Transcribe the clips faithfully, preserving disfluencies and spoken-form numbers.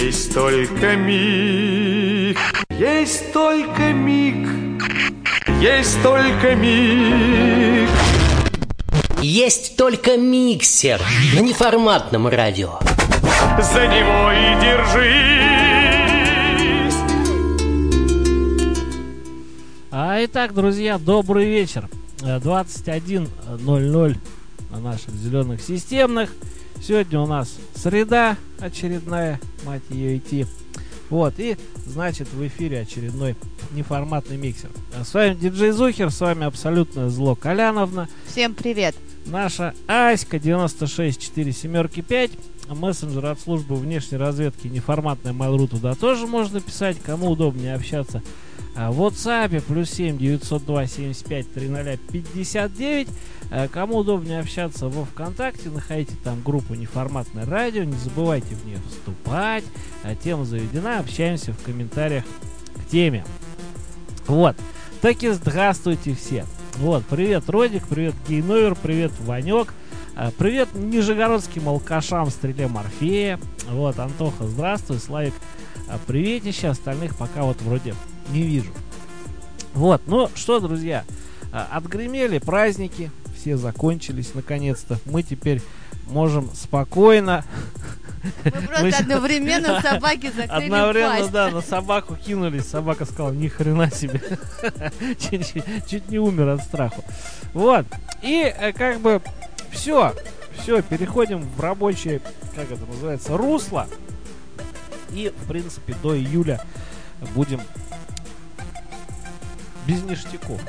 Есть только миг, есть только миг, есть только миг. Есть только миксер на неформатном радио. За него и держись. А итак, друзья, добрый вечер. двадцать один ноль ноль на наших зеленых системных. Сегодня у нас среда очередная, мать ее идти. Вот, и, значит, в эфире очередной неформатный миксер. С вами диджей Зухер, с вами абсолютное зло Коляновна. Всем привет. Наша Аська девяносто шесть четыре семерки пять. Мессенджер от службы внешней разведки неформатная Mail.ru, туда тоже можно писать, кому удобнее общаться. В WhatsApp плюс семь девятьсот два семьдесят пять тридцать пятьдесят девять. Кому удобнее общаться во ВКонтакте, находите там группу неформатное радио, не забывайте в нее вступать. Тема заведена, общаемся в комментариях к теме. Вот, таки здравствуйте все. Вот, привет Родик, привет Гейновер, привет Ванек, привет нижегородским алкашам в стреле Морфея. Вот, Антоха, здравствуй, Славик, приветище, остальных пока вот вроде не вижу. Вот, ну что, друзья, отгремели праздники, все закончились наконец-то. Мы теперь можем спокойно... Мы просто Мы... одновременно собаки закрыли Одновременно, пасть. да, на собаку кинулись. Собака сказала, ни хрена себе. чуть, чуть не умер от страху. Вот. И как бы все. Все, переходим в рабочее, как это называется, русло. И, в принципе, до июля будем без ништяков.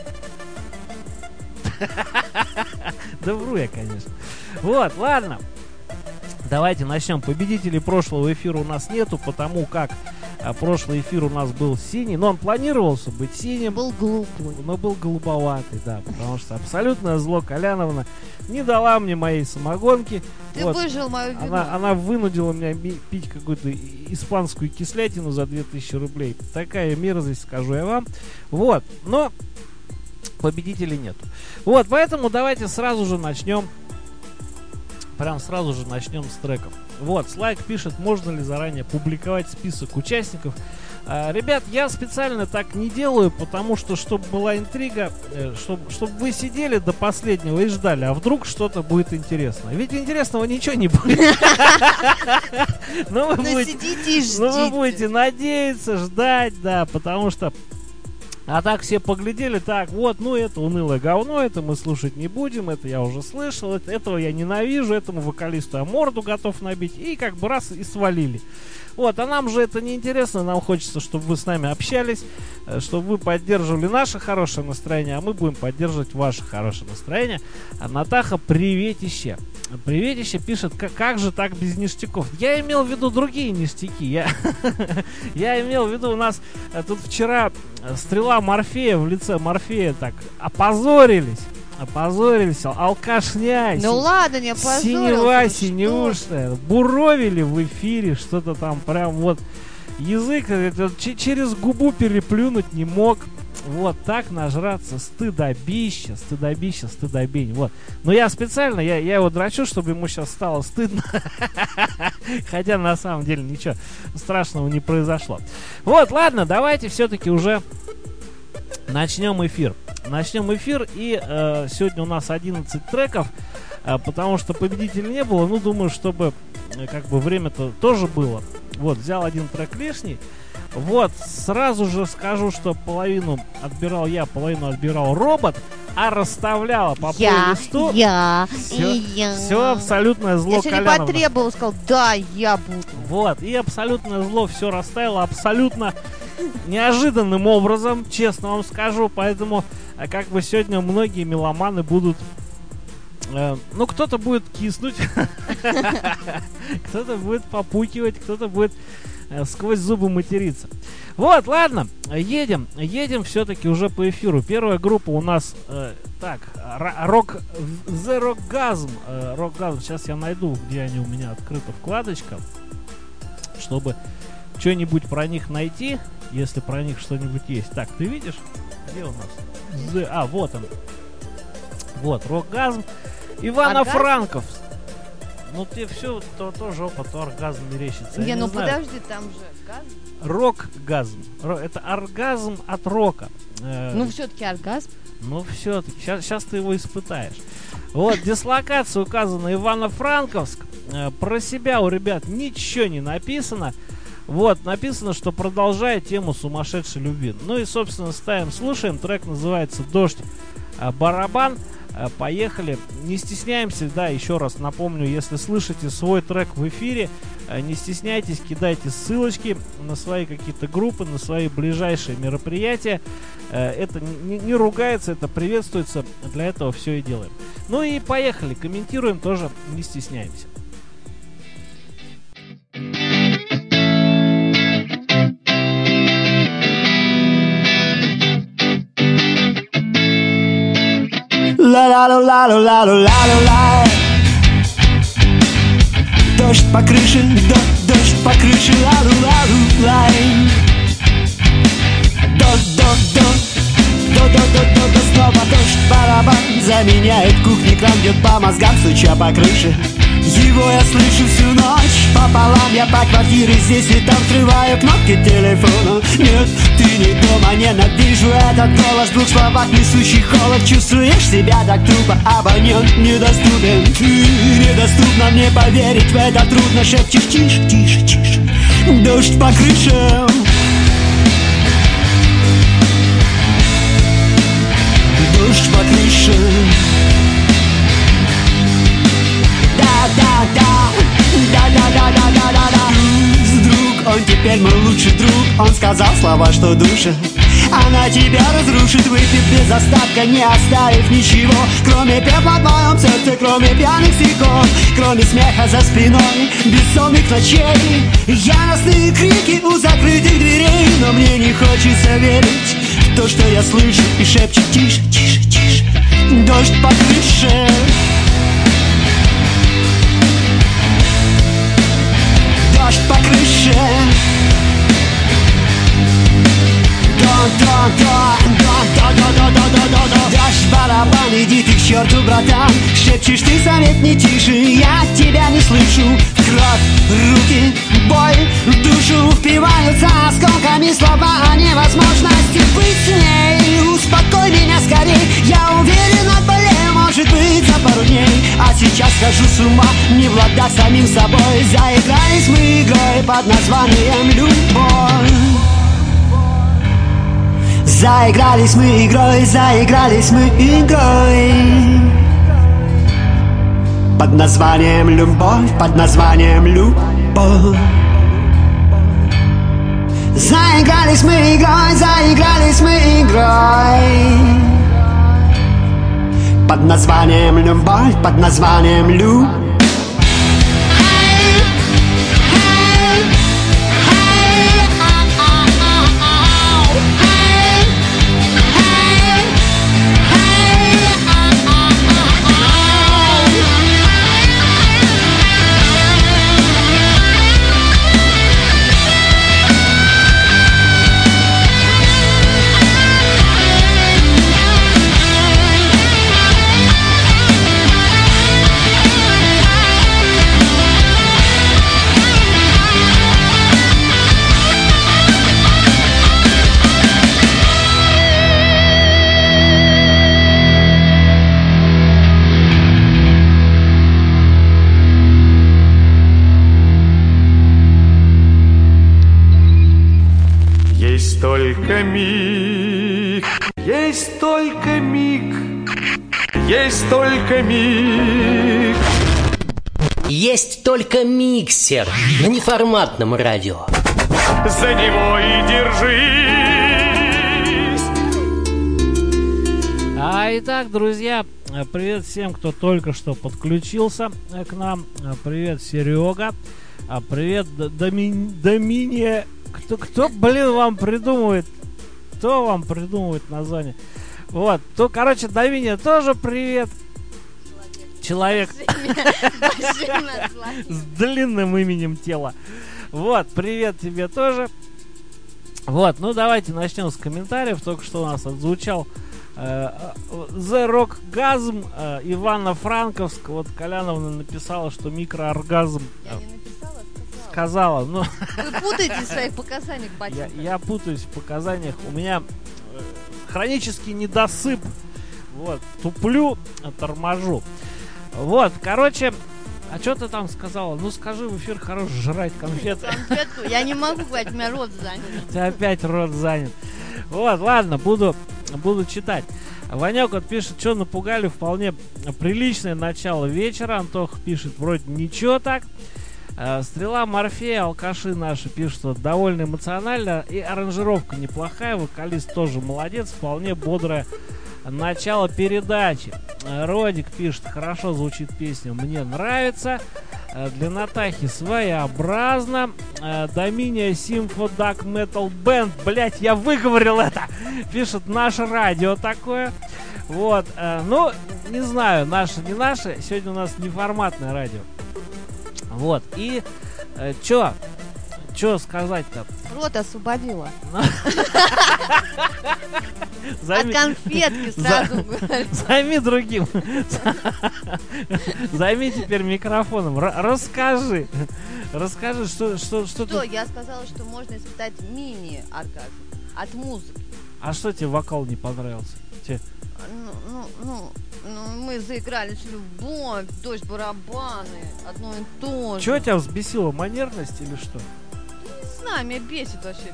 Да вру я, конечно. Вот, ладно. Давайте начнем. Победителей прошлого эфира у нас нету, потому как а, прошлый эфир у нас был синий. Но он планировался быть синим. Был глупый. Но был голубоватый, да. Потому что абсолютное зло Коляновна не дала мне моей самогонки. Ты вот. выжил мою вину. Она, она вынудила меня пить какую-то испанскую кислятину за две тысячи рублей. Такая мерзость, скажу я вам. Вот. Но победителей нету. Вот, поэтому давайте сразу же начнем. Прям сразу же начнем с треков. Вот, Слайк пишет, можно ли заранее публиковать список участников. А, ребят, я специально так не делаю, потому что, чтобы была интрига, э, чтобы, чтобы вы сидели до последнего и ждали, а вдруг что-то будет интересно. Ведь интересного ничего не будет. Но вы будете надеяться, ждать, да, потому что... А так все поглядели, так, вот, ну это унылое говно, это мы слушать не будем, это я уже слышал, это, этого я ненавижу, этому вокалисту я морду готов набить, и как бы раз и свалили. Вот, а нам же это не интересно, нам хочется, чтобы вы с нами общались, чтобы вы поддерживали наше хорошее настроение, а мы будем поддерживать ваше хорошее настроение. А Натаха, приветище. Приветище пишет, как, как же так без ништяков? Я имел в виду другие ништяки. Я, я имел в виду, у нас тут вчера стрела Морфея в лице Морфея так опозорились. Опозорились, алкашня. Ну ладно, не опозорился. Синева, синюшная. Буровили в эфире, что-то там прям вот. Язык этот, через губу переплюнуть не мог. Вот так нажраться, стыдобище, стыдобище, стыдобень. Вот. Но я специально, я, я его драчу, чтобы ему сейчас стало стыдно. Хотя на самом деле ничего страшного не произошло. Вот, ладно, давайте все-таки уже начнем эфир. Начнем эфир, и э, сегодня у нас одиннадцать треков, э, потому что победителей не было. Ну, думаю, чтобы э, как бы время-то тоже было. Вот, взял один трек лишний. Вот, сразу же скажу, что половину отбирал я, половину отбирал робот, а расставляла по плейлисту. Я, все, и я. Все абсолютное зло я Коляновна. Я потребовал, сказал, да, я буду. Вот, и абсолютное зло все расставило абсолютно неожиданным образом, честно вам скажу, поэтому как бы сегодня многие меломаны будут, э, ну, кто-то будет киснуть, кто-то будет попукивать, кто-то будет э, сквозь зубы материться. Вот, ладно, едем, едем все-таки уже по эфиру. Первая группа у нас, э, так, рок, The Rockgasm, э, Rockgasm, сейчас я найду, где они у меня открыта вкладочка, чтобы что-нибудь про них найти, если про них что-нибудь есть. Так, ты видишь? Где у нас? The... А, вот он. Вот, Rockgasm. Ивано-Франковск. Ну ты все, то тоже опыт, то оргазм мерещится. Не, Я ну не знаю. подожди, там же газ. Рок-газм. Ро- Это оргазм от рока. Э, Ну все-таки оргазм. Ну все-таки, сейчас, сейчас ты его испытаешь. Вот, дислокация указана Ивано-Франковск. Э, Про себя у ребят ничего не написано. Вот, написано, что продолжает тему сумасшедшей любви. Ну и, собственно, ставим, слушаем. Трек называется «Дождь, э, барабан». Э, Поехали. Не стесняемся, да, еще раз напомню, если слышите свой трек в эфире, э, не стесняйтесь, кидайте ссылочки на свои какие-то группы, на свои ближайшие мероприятия. Э, Это не, не ругается, это приветствуется. Для этого все и делаем. Ну и поехали. Комментируем тоже, не стесняемся. Ла-ла-ла-ла-ла-ла-ла-ла. Дождь по крыше, до- дождь по крыше, ла-лу-ла-лу-лай. До-до-до, до-до-до-до, снова дождь, барабан заменяет кухни, кран бьет по мозгам, стуча по крыше. Его я слышу всю ночь, пополам я по квартире здесь и там срываю кнопки телефона. Нет, ты не дома, ненавижу этот голос, в двух словах несущий холод. Чувствуешь себя так тупо, абонент недоступен. Ты недоступно мне поверить в это трудно, шепчешь тише, тише, тише. Дождь по крышам, дождь по крышам. Да-да-да, да-да-да-да-да-да. Друг, он теперь мой лучший друг. Он сказал слова, что душа она тебя разрушит, выпив без остатка, не оставив ничего, кроме пепла в моем сердце, кроме пьяных стихов, кроме смеха за спиной, бессонных ночей, яростные крики у закрытых дверей. Но мне не хочется верить в то, что я слышу, и шепчет тише, тише, тише. Дождь по крыше, дождь по крыше. Дождь, барабан, иди ты к черту, братан. Шепчешь ты совет не тише, я тебя не слышу. Кровь, руки, боль, в душу впиваются осколками слова о невозможности быть с ней. Успокой меня скорей, я уверен, отболею, может быть, за пару дней. А сейчас схожу с ума, не в ладах с самим собой. Заигрались мы игрой под названием любовь. Заигрались мы игрой, заигрались мы игрой под названием любовь, под названием любовь. Заигрались мы игрой, заигрались мы игрой под названием любовь, под названием любовь. Есть только миг, есть только миг, есть только миг. Есть только миксер на неформатном радио. За него и держись. А итак, друзья, привет всем, кто только что подключился к нам. Привет, Серега. Привет, Доми... Доминия. Кто, кто, блин, вам придумывает? Кто вам придумывает название? Вот, то, короче, Доминия тоже привет. Человек с длинным именем тела. Вот, привет тебе тоже. Вот, ну давайте начнем с комментариев. Только что у нас отзвучал The Rockgasm, Ивано-Франковск. Вот Коляновна написала, что микрооргазм. Я не написала, Сказала. сказала. Но Вы путаете в своих показаниях, батюшка. я, я путаюсь в показаниях. У меня э, хронический недосып. Вот, туплю, торможу. Вот, короче, а что ты там сказала? Ну скажи в эфир, хорош жрать конфеты. Конфетку я не могу говорить, у меня рот занят. У тебя опять рот занят. Вот, ладно, буду, буду читать. Ванек вот пишет, что напугали, вполне приличное начало вечера. Антох пишет, вроде ничего так. Стрела Морфея, алкаши наши пишут, что довольно эмоционально. И аранжировка неплохая, вокалист тоже молодец, вполне бодрое начало передачи. Родик пишет, хорошо звучит песня, мне нравится. Для Натахи своеобразно. Доминия Симфо Дак Метал Бенд. Блять, я выговорил это. Пишет, наше радио такое. Вот. Ну, не знаю, наше, не наше. Сегодня у нас неформатное радио. Вот. И э, чё? Чё сказать-то? Рот освободила. От Займи... конфетки сразу. Займи другим. Займи теперь микрофоном. Р- расскажи. Расскажи, что, что, что, Что, ты... я сказала, что можно испытать мини-оргазм от музыки. А что тебе вокал не понравился? Тебе... Ну, ну, ну, ну, мы заиграли с любовь, дождь, барабаны, одно и то же. Чего тебя взбесило? Манерность или что? Не знаю, меня бесит вообще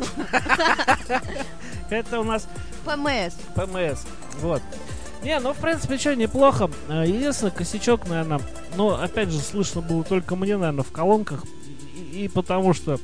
все. Это у нас ПМС. ПМС. Вот. Не, ну, в принципе, что, неплохо. Единственный косячок, наверное, ну, опять же, слышно было только мне, наверное, в колонках. И, и потому что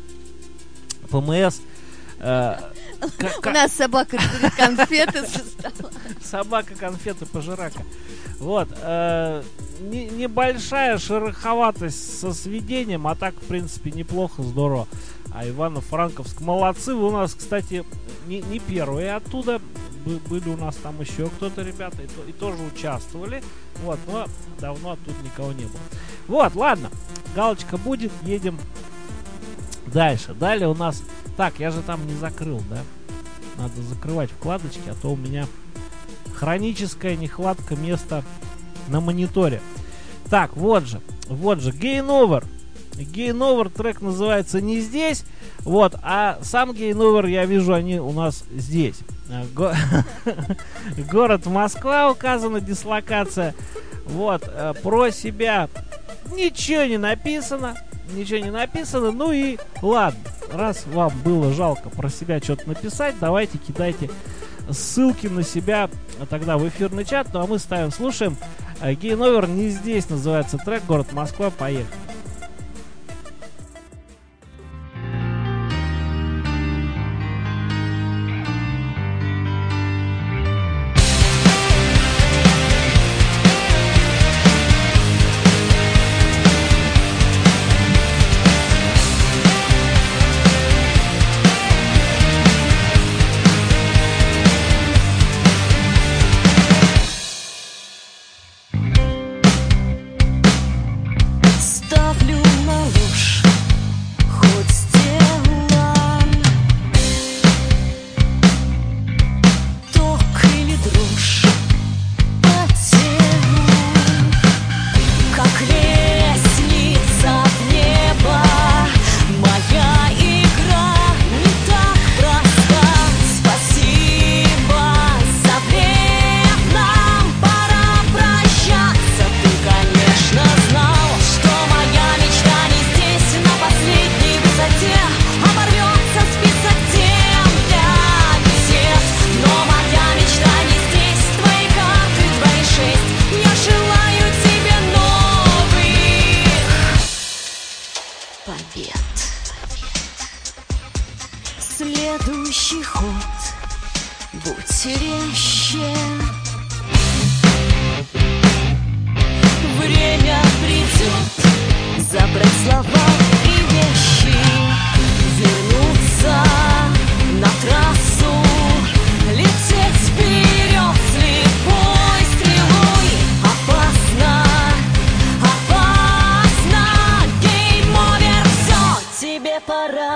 ПМС... Э, У нас собака конфеты со стола. Собака, конфеты, пожирака. Вот. Э, не, небольшая шероховатость со сведением, а так, в принципе, неплохо, здорово. А Ивано-Франковск молодцы. Вы у нас, кстати, не, не первые оттуда. Бы, были у нас там еще кто-то, ребята, и, то, и тоже участвовали. Вот, но давно оттуда никого не было. Вот, ладно. Галочка будет, едем дальше. Далее у нас... Так, я же там не закрыл, да? Надо закрывать вкладочки, а то у меня хроническая нехватка места на мониторе. Так, вот же, вот же, Gain Over. Gain Over, трек называется «Не здесь». Вот, а сам Gain Over, я вижу, они у нас здесь. Го- Город Москва указана, дислокация. Вот, про себя ничего не написано. Ничего не написано, ну и ладно. Раз вам было жалко про себя что-то написать, давайте кидайте ссылки на себя тогда в эфирный чат. Ну а мы ставим, слушаем. Gain Over, «Не здесь» называется трек, город Москва, поехали.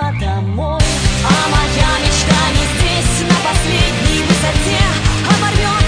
Пора домой, а моя мечта не здесь, на последней высоте. Оборвем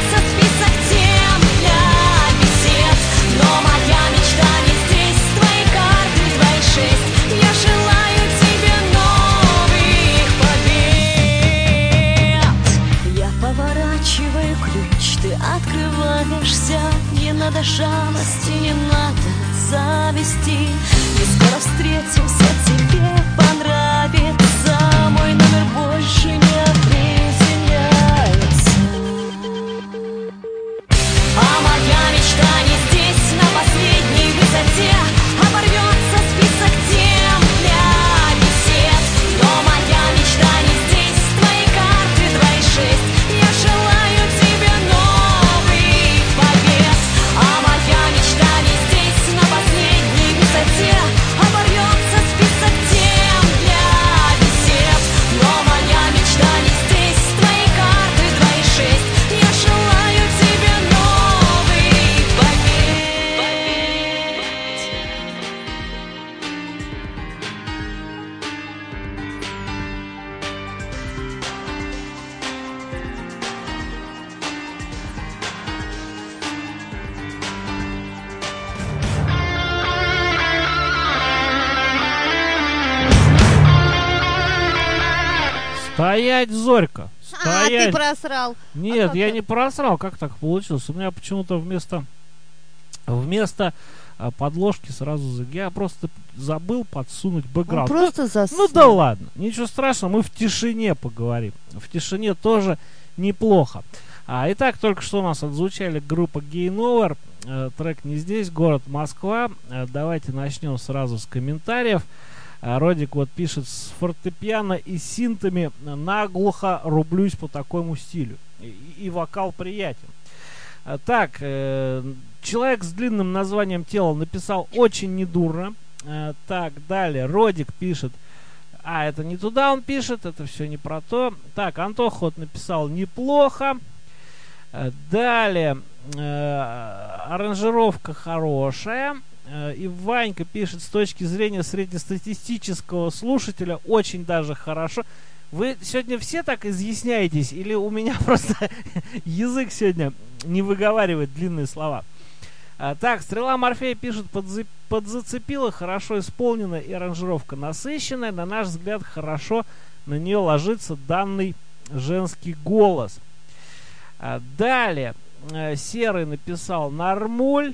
Стоять, Зорька! А, ты Стоять! просрал. Нет, как я это? не просрал. Как так получилось? У меня почему-то вместо вместо а, подложки сразу за... Я просто забыл подсунуть Он бэкграунд. просто Ну, заснул. ну да ладно, ничего страшного, мы в тишине поговорим. В тишине тоже неплохо. А, итак, только что у нас отзвучали группа Gain Over, э, трек «Не здесь», город Москва. Э, давайте начнем сразу с комментариев. А, Родик вот пишет: с фортепиано и синтами наглухо рублюсь по такому стилю. И, и вокал приятен. А, так, э, человек с длинным названием «Тело» написал очень недурно. А, так, далее, Родик пишет: а, это не туда он пишет, это все не про то. Так, Антоха вот написал: неплохо. А, далее, э, аранжировка хорошая. И Ванька пишет: с точки зрения среднестатистического слушателя очень даже хорошо. Вы сегодня все так изъясняетесь, или у меня просто язык сегодня не выговаривает длинные слова? А, так, Стрела Морфея пишет: подза- подзацепила, хорошо исполнена и аранжировка насыщенная. На наш взгляд, хорошо на нее ложится данный женский голос. А, далее, э, Серый написал: нормуль.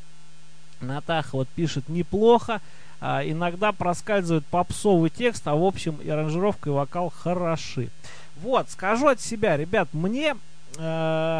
Натаха вот пишет: неплохо. А, иногда проскальзывает попсовый текст, а в общем и аранжировка, и вокал хороши. Вот, скажу от себя, ребят, мне э,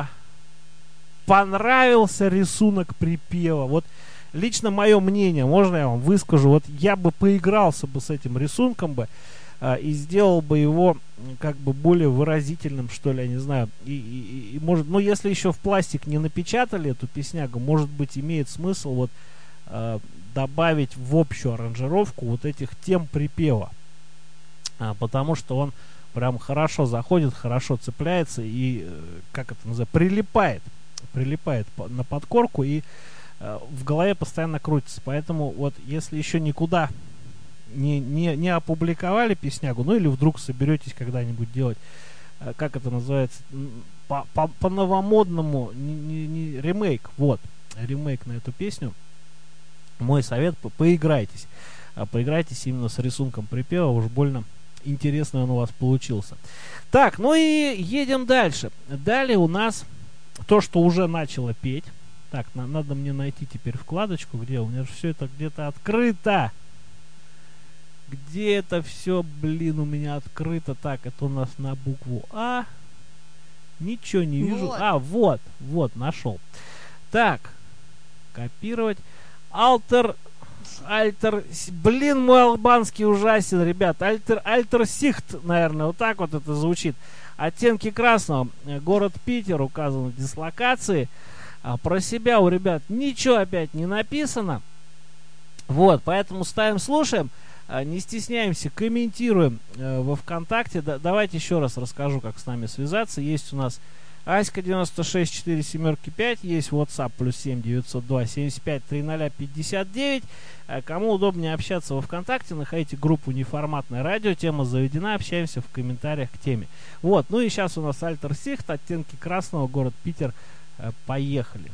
понравился рисунок припева. Вот лично мое мнение, можно я вам выскажу? Вот я бы поигрался бы с этим рисунком бы э, и сделал бы его как бы более выразительным, что ли, я не знаю. И, и, и может, ну если еще в пластик не напечатали эту песнягу, может быть, имеет смысл вот э, добавить в общую аранжировку вот этих тем припева, а, потому что он прям хорошо заходит, хорошо цепляется и, э, как это называется, прилипает, прилипает по, на подкорку и э, в голове постоянно крутится. Поэтому вот если еще никуда не, не, не опубликовали песнягу, ну или вдруг соберетесь когда-нибудь делать, э, как это называется, по, по, по новомодному, не, не, не, ремейк, вот, ремейк на эту песню, мой совет: по поиграйтесь. А, поиграйтесь именно с рисунком припева. Уж больно интересный он у вас получился. Так, ну и едем дальше. Далее у нас то, что уже начало петь. Так, на надо мне найти теперь вкладочку. Где? У меня же все это где-то открыто. Где это все, блин, у меня открыто? Так, это у нас на букву А. Ничего не вижу. Вот. А, вот, вот, нашел. Так, копировать. Альтер, альтер, блин, мой албанский ужасен, ребят. Альтер, альтер сихт, наверное, вот так вот это звучит. Оттенки красного. Город Питер указан в дислокации. А про себя у ребят ничего опять не написано. Вот, поэтому ставим, слушаем. Не стесняемся, комментируем э, во ВКонтакте. Да, давайте еще раз расскажу, как с нами связаться. Есть у нас Аська девяносто шесть четыре семерки пять, есть WhatsApp плюс семь девятьсот два семьдесят пять тридцать пятьдесят девять. Кому удобнее общаться во ВКонтакте, находите группу «Неформатное радио», тема заведена, общаемся в комментариях к теме. Вот, ну и сейчас у нас Альтер Сихт, оттенки красного, город Питер. Поехали.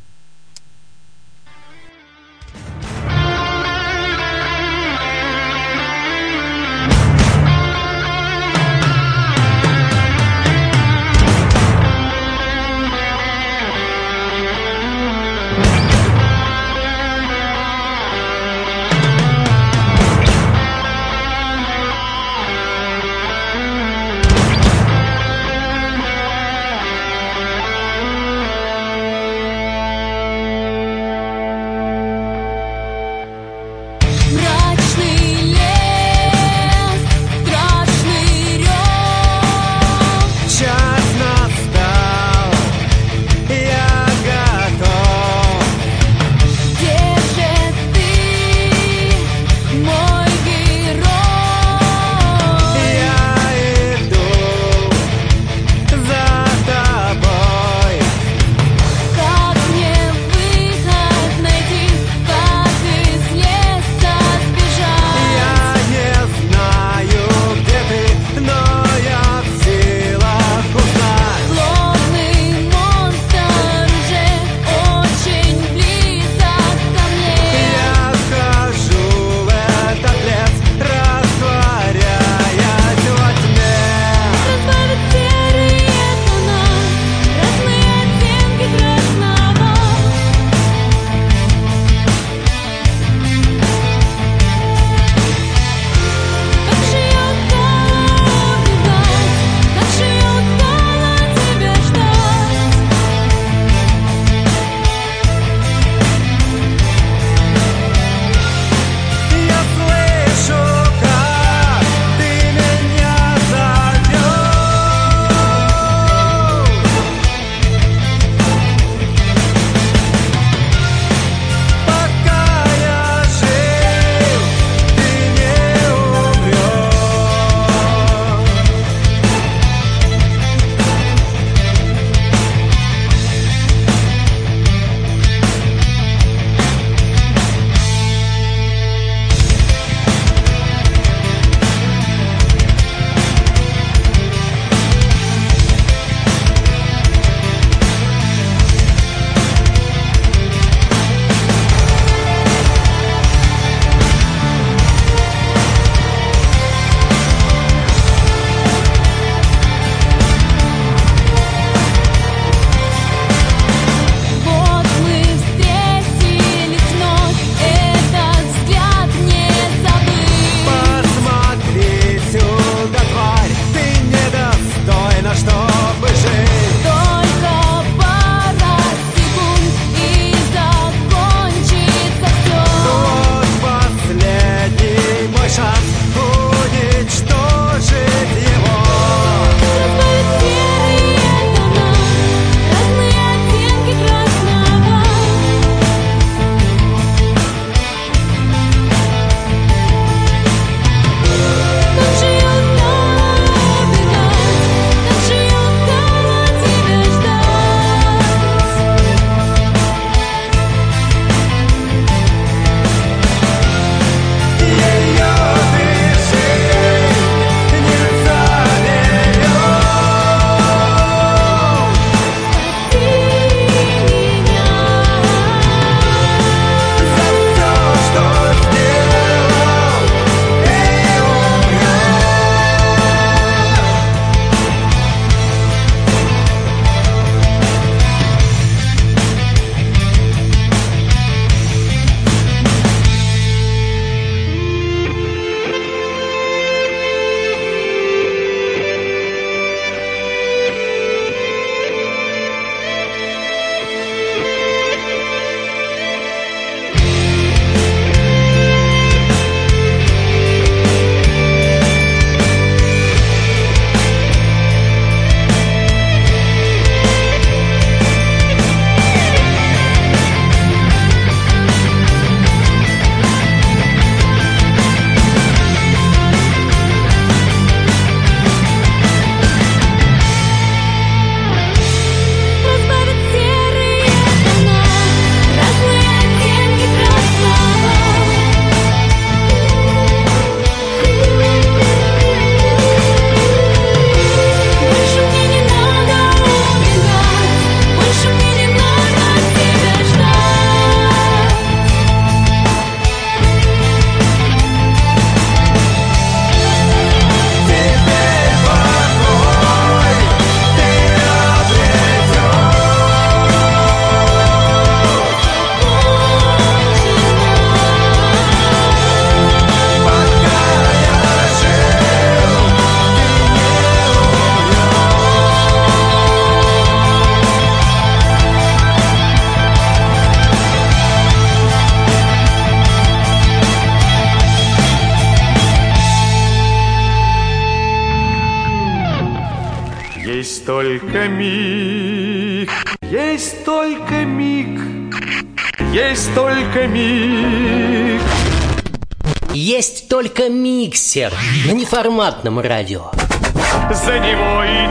Есть только миг, есть только миг, есть только миг. Есть только миксер на неформатном радио. За него и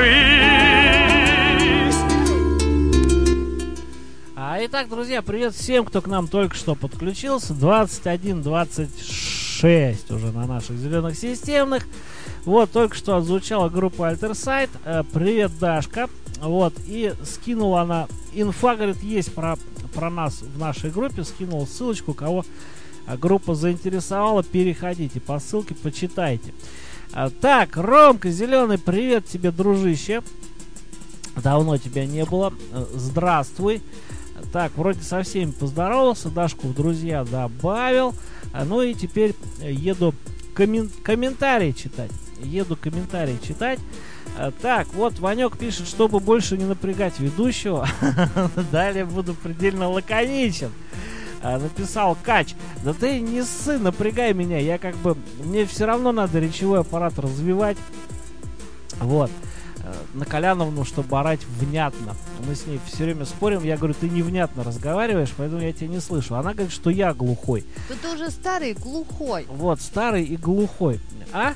держись. А, итак, друзья, привет всем, кто к нам только что подключился. двадцать один двадцать шесть уже на наших зеленых системных. Вот, только что отзвучала группа Альтерсайд. Э, привет, Дашка. Вот, и скинула она инфа, говорит, есть про, про нас в нашей группе. Скинула ссылочку, кого группа заинтересовала, переходите по ссылке, почитайте. А, так, Ромка Зеленый, привет тебе, дружище. Давно тебя не было. Здравствуй. Так, вроде со всеми поздоровался, Дашку в друзья добавил. А, ну и теперь еду коммен- комментарии читать. Еду комментарии читать. А, так, вот Ванек пишет, чтобы больше не напрягать ведущего. Далее буду предельно лаконичен. Написал Кач: да ты не ссы, напрягай меня, я как бы, мне все равно надо речевой аппарат развивать. Вот, на Коляновну, чтобы орать внятно. Мы с ней все время спорим, я говорю, ты невнятно разговариваешь, поэтому я тебя не слышу. Она говорит, что я глухой. Да ты уже старый, глухой. Вот, старый и глухой. А?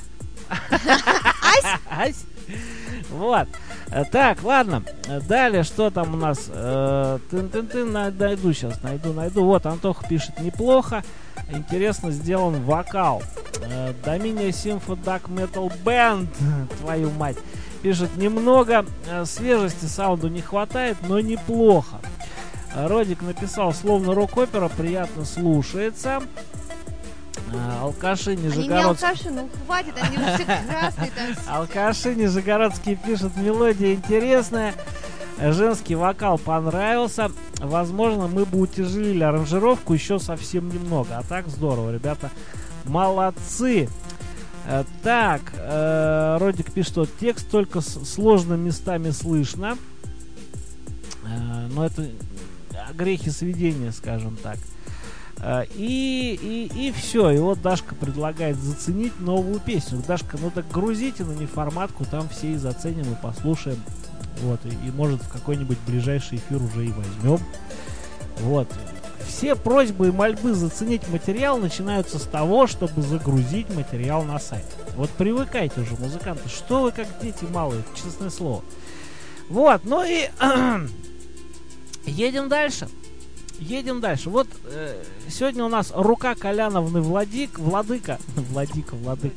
Ась? Вот. Так, ладно. Далее, что там у нас? Тын-тын-тын, найду сейчас, найду, найду. Вот, Антоха пишет, неплохо. Интересно сделан вокал. Доминия Симфо Дак Метал Бэнд, твою мать. Пишет, немного свежести саунду не хватает, но неплохо. Родик написал, словно рок-опера, приятно слушается. Алкаши Нижегородские. Они не алкаши, ну хватит, они уже все красные там. Алкаши Нижегородские пишут, мелодия интересная, женский вокал понравился. Возможно, мы бы утяжелили аранжировку еще совсем немного. А так здорово, ребята, молодцы. Так, э, Родик пишет, что текст только с сложными местами слышно. Э, но это грехи сведения, скажем так. И, и, и все. И вот Дашка предлагает заценить новую песню. Дашка, ну так грузите на неформатку, там все и заценим, и послушаем. Вот, и, и может в какой-нибудь ближайший эфир уже и возьмем. Вот. Все просьбы и мольбы заценить материал начинаются с того, чтобы загрузить материал на сайт. Вот привыкайте уже, музыканты. Что вы как дети малые, честное слово. Вот, ну и едем дальше. Едем дальше. Вот э, сегодня у нас рука Коляновны Владик, Владыка. Владика, Владыка.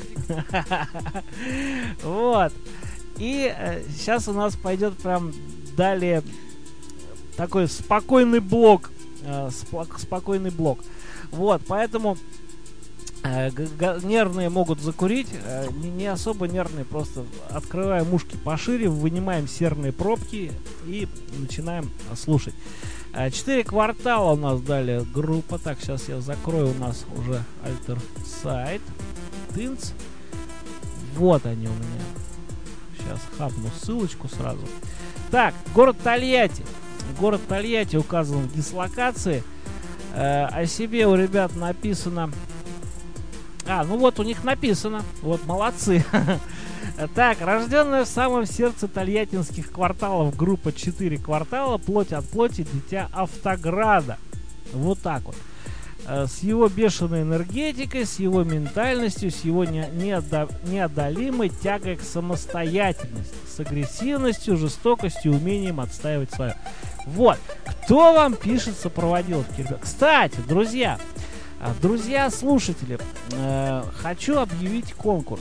Вот. И э, сейчас у нас пойдет прям далее такой спокойный блок. Э, спо- спокойный блок. Вот, поэтому э, г- г- нервные могут закурить. Э, не, не особо нервные, просто открываем ушки пошире, вынимаем серные пробки и начинаем слушать. Четыре квартала у нас далее группа. Так, сейчас я закрою, у нас уже Альтерсайд. Тынц. Вот они у меня. Сейчас хапну ссылочку сразу. Так, город Тольятти. Город Тольятти указан в дислокации. Э, о себе у ребят написано... А, ну вот у них написано. Вот, молодцы. Так, рожденная в самом сердце тольяттинских кварталов группа четыре квартала, плоть от плоти, дитя Автограда. Вот так вот. С его бешеной энергетикой, с его ментальностью, с его не, неодо, неодолимой тягой к самостоятельности, с агрессивностью, жестокостью, умением отстаивать свое. Вот. Кто вам пишет сопроводиловки, ребят? Кстати, друзья, друзья слушатели, э, хочу объявить конкурс.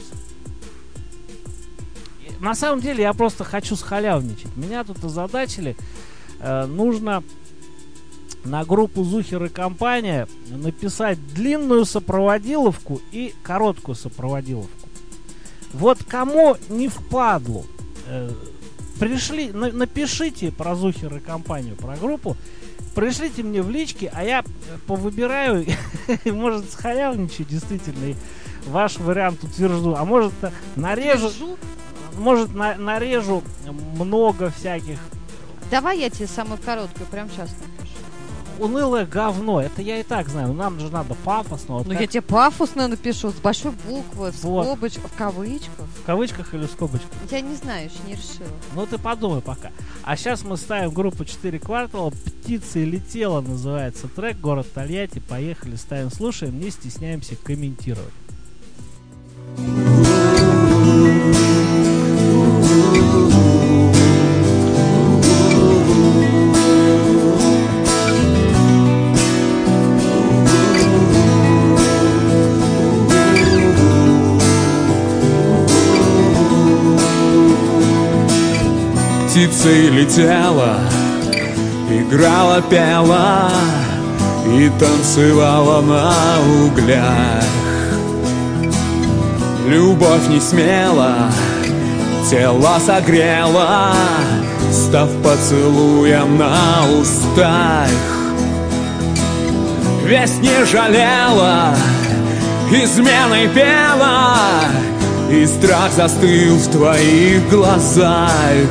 На самом деле я просто хочу схалявничать. Меня тут озадачили. Э, нужно на группу Зухер и компания написать длинную сопроводиловку и короткую сопроводиловку. Вот кому не впадлу, э, пришли, на, напишите про Зухер и компанию, про группу, пришлите мне в лички, а я повыбираю, может схалявничаю действительно, и ваш вариант утвержду, а может нарежу, может на, нарежу много всяких. Давай я тебе самую короткую прямо сейчас напишу. унылое говно. Это я и так знаю. Но нам же надо пафосно. Вот Ну как... я тебе пафосно напишу, с большой буквы, в Вот. скобоч... в кавычках. В кавычках или в скобочках? Я не знаю, еще не решила. Ну ты подумай пока. А сейчас мы ставим группу четыре квартала. «Птица и летела» называется трек. Город Тольятти. Поехали, ставим, слушаем. Не стесняемся комментировать. Птицей летела, играла, пела и танцевала на углях. Любовь не смела, тело согрела, став поцелуем на устах. Весть не жалела, изменой пела, и страх застыл в твоих глазах.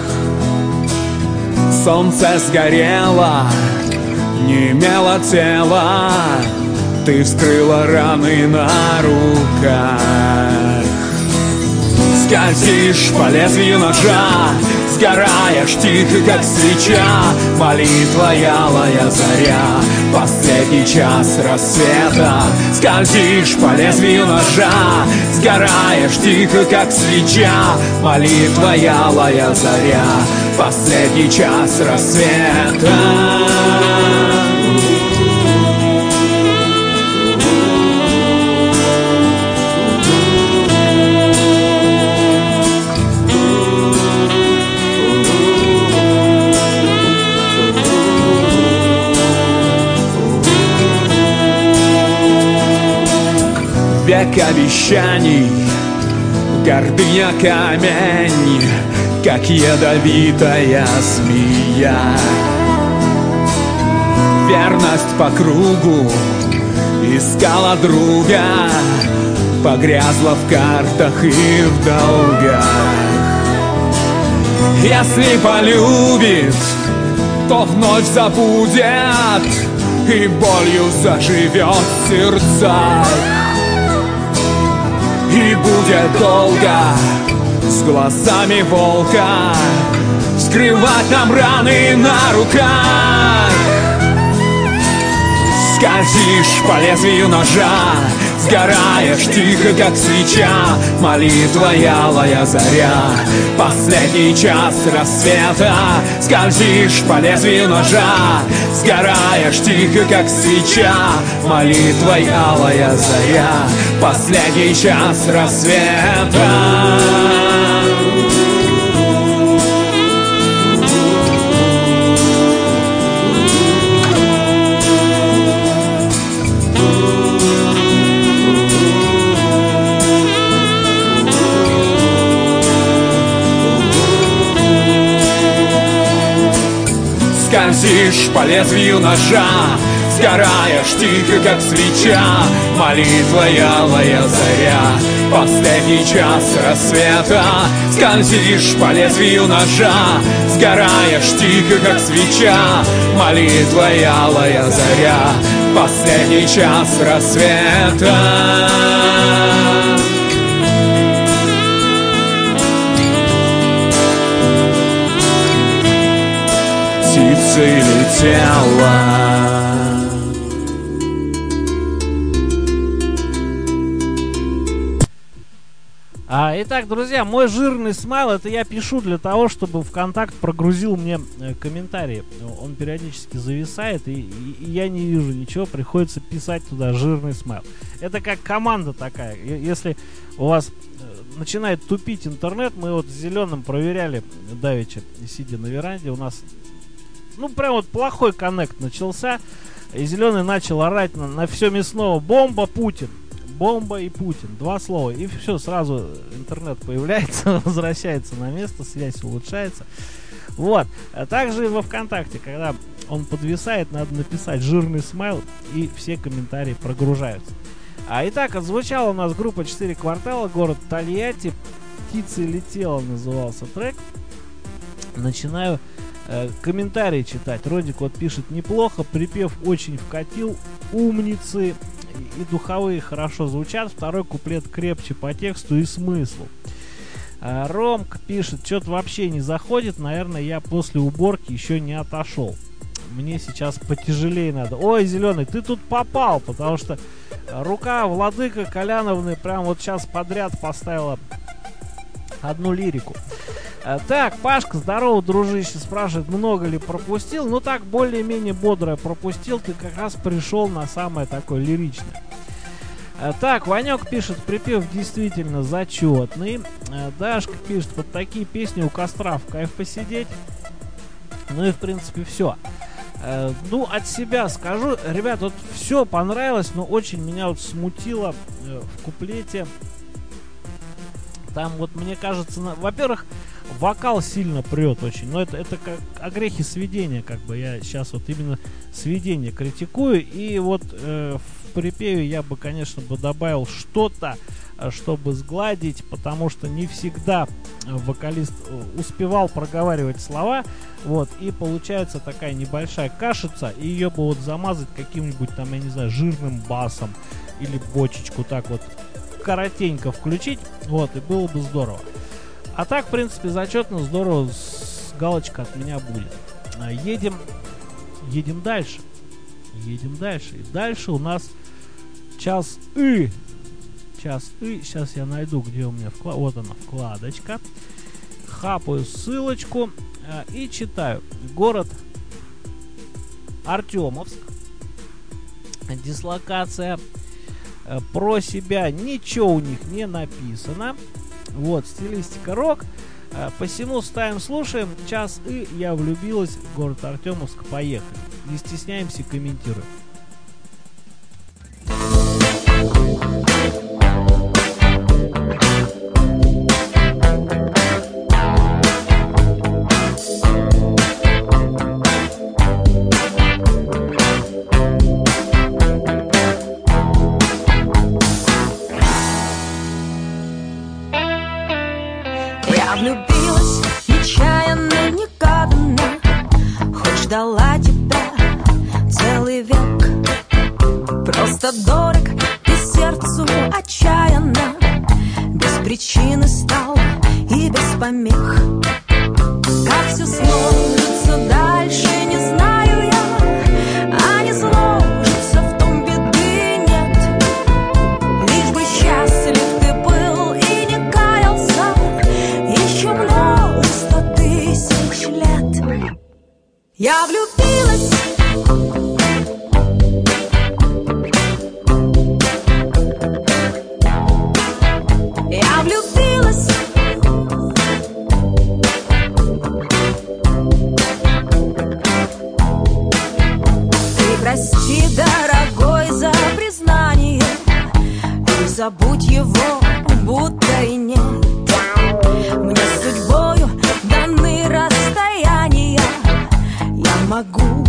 Солнце сгорело, немело тело, ты вскрыла раны на руках. Скользишь по лезвию ножа, сгораешь тихо, как свеча. Молитва ялая заря, последний час рассвета. Скользишь по лезвию ножа, сгораешь тихо, как свеча. Молитва ялая заря, последний час рассвета. Век обещаний, гордыня камень, как ядовитая змея. Верность по кругу искала друга, погрязла в картах и в долгах. Если полюбит, то вновь забудет и болью заживет в сердцах. И будет долго с глазами волка скрывать нам раны на руках. Скользишь по лезвию ножа, сгораешь тихо, как свеча. Молитва ялая заря, последний час рассвета. Скользишь по лезвию ножа, сгораешь тихо, как свеча. Молитва ялая заря, последний час рассвета. Скользишь по лезвию ножа, сгораешь тихо, как свеча. Молитва ялая заря, последний час рассвета. Скользишь по лезвию ножа, сгораешь тихо, как свеча. Молитва ялая заря, последний час рассвета. Птицей летела. А, итак, друзья, мой жирный смайл — это я пишу для того, чтобы ВКонтакт прогрузил мне э, комментарии. Он периодически зависает, и, и, и я не вижу ничего, приходится писать туда жирный смайл. Это как команда такая. Если у вас э, начинает тупить интернет, мы вот с Зеленым проверяли давеча, сидя на веранде, у нас ну прям вот плохой коннект начался, и Зеленый начал орать на, на все мясного: бомба, Путин. Бомба и Путин. Два слова. И все, сразу интернет появляется, возвращается на место, связь улучшается. Вот. А также во ВКонтакте, когда он подвисает, надо написать жирный смайл, и все комментарии прогружаются. А итак, отзвучала у нас группа четыре квартала, город Тольятти. «Птица летела» назывался трек. Начинаю э, комментарии читать. Родик вот пишет: неплохо, припев очень вкатил, умницы и духовые хорошо звучат, второй куплет крепче по тексту и смыслу. э, Ромка пишет: что-то вообще не заходит, наверное, я после уборки еще не отошел. Мне сейчас потяжелее надо. Ой, Зеленый, ты тут попал, потому что рука Владыка Коляновны прям вот сейчас подряд поставила одну лирику. Так, Пашка, здорово, дружище, спрашивает, много ли пропустил. Ну так, более-менее бодро пропустил. Ты как раз пришел на самое такое лиричное. Так, Ванек пишет: припев действительно зачетный. Дашка пишет: под такие песни у костра в кайф посидеть. Ну и в принципе все. Ну, от себя скажу, ребят, вот все понравилось, но очень меня вот смутило в куплете. Там вот, мне кажется, на... во-первых, вокал сильно прет очень, но это, это как огрехи сведения, как бы я сейчас вот именно сведение критикую, и вот э, в припеве я бы, конечно, бы добавил что-то, чтобы сгладить, потому что не всегда вокалист успевал проговаривать слова, вот, и получается такая небольшая кашица, и ее бы вот замазать каким-нибудь там, я не знаю, жирным басом или бочечку так вот коротенько включить, вот, и было бы здорово. А так, в принципе, зачетно, здорово, с галочка от меня будет. Едем, едем дальше, едем дальше, и дальше у нас час и Час и сейчас я найду, где у меня вклад. Вот она, вкладочка. Хапаю ссылочку э, и читаю. Город Артемовск. Дислокация. Э, про себя ничего у них не написано. Вот, стилистика рок. Э, посему ставим, слушаем. Час и я влюбилась в город Артемовск. Поехали. Не стесняемся, комментируем. Влюбилась нечаянно, негаданно, хоть ждала тебя целый век. Просто дорог ты сердцу отчаянно, без причины стал и без помех. Как все сложится дальше, не знаю я, а не сложится, в том беды нет. Лишь бы счастлив ты был и не каялся еще множество тысяч лет. Я влюбилась. Я влюбилась. Ты прости, дорогой, за признание, и забудь его, будто и нет. Мне судьбою даны расстояния, я могу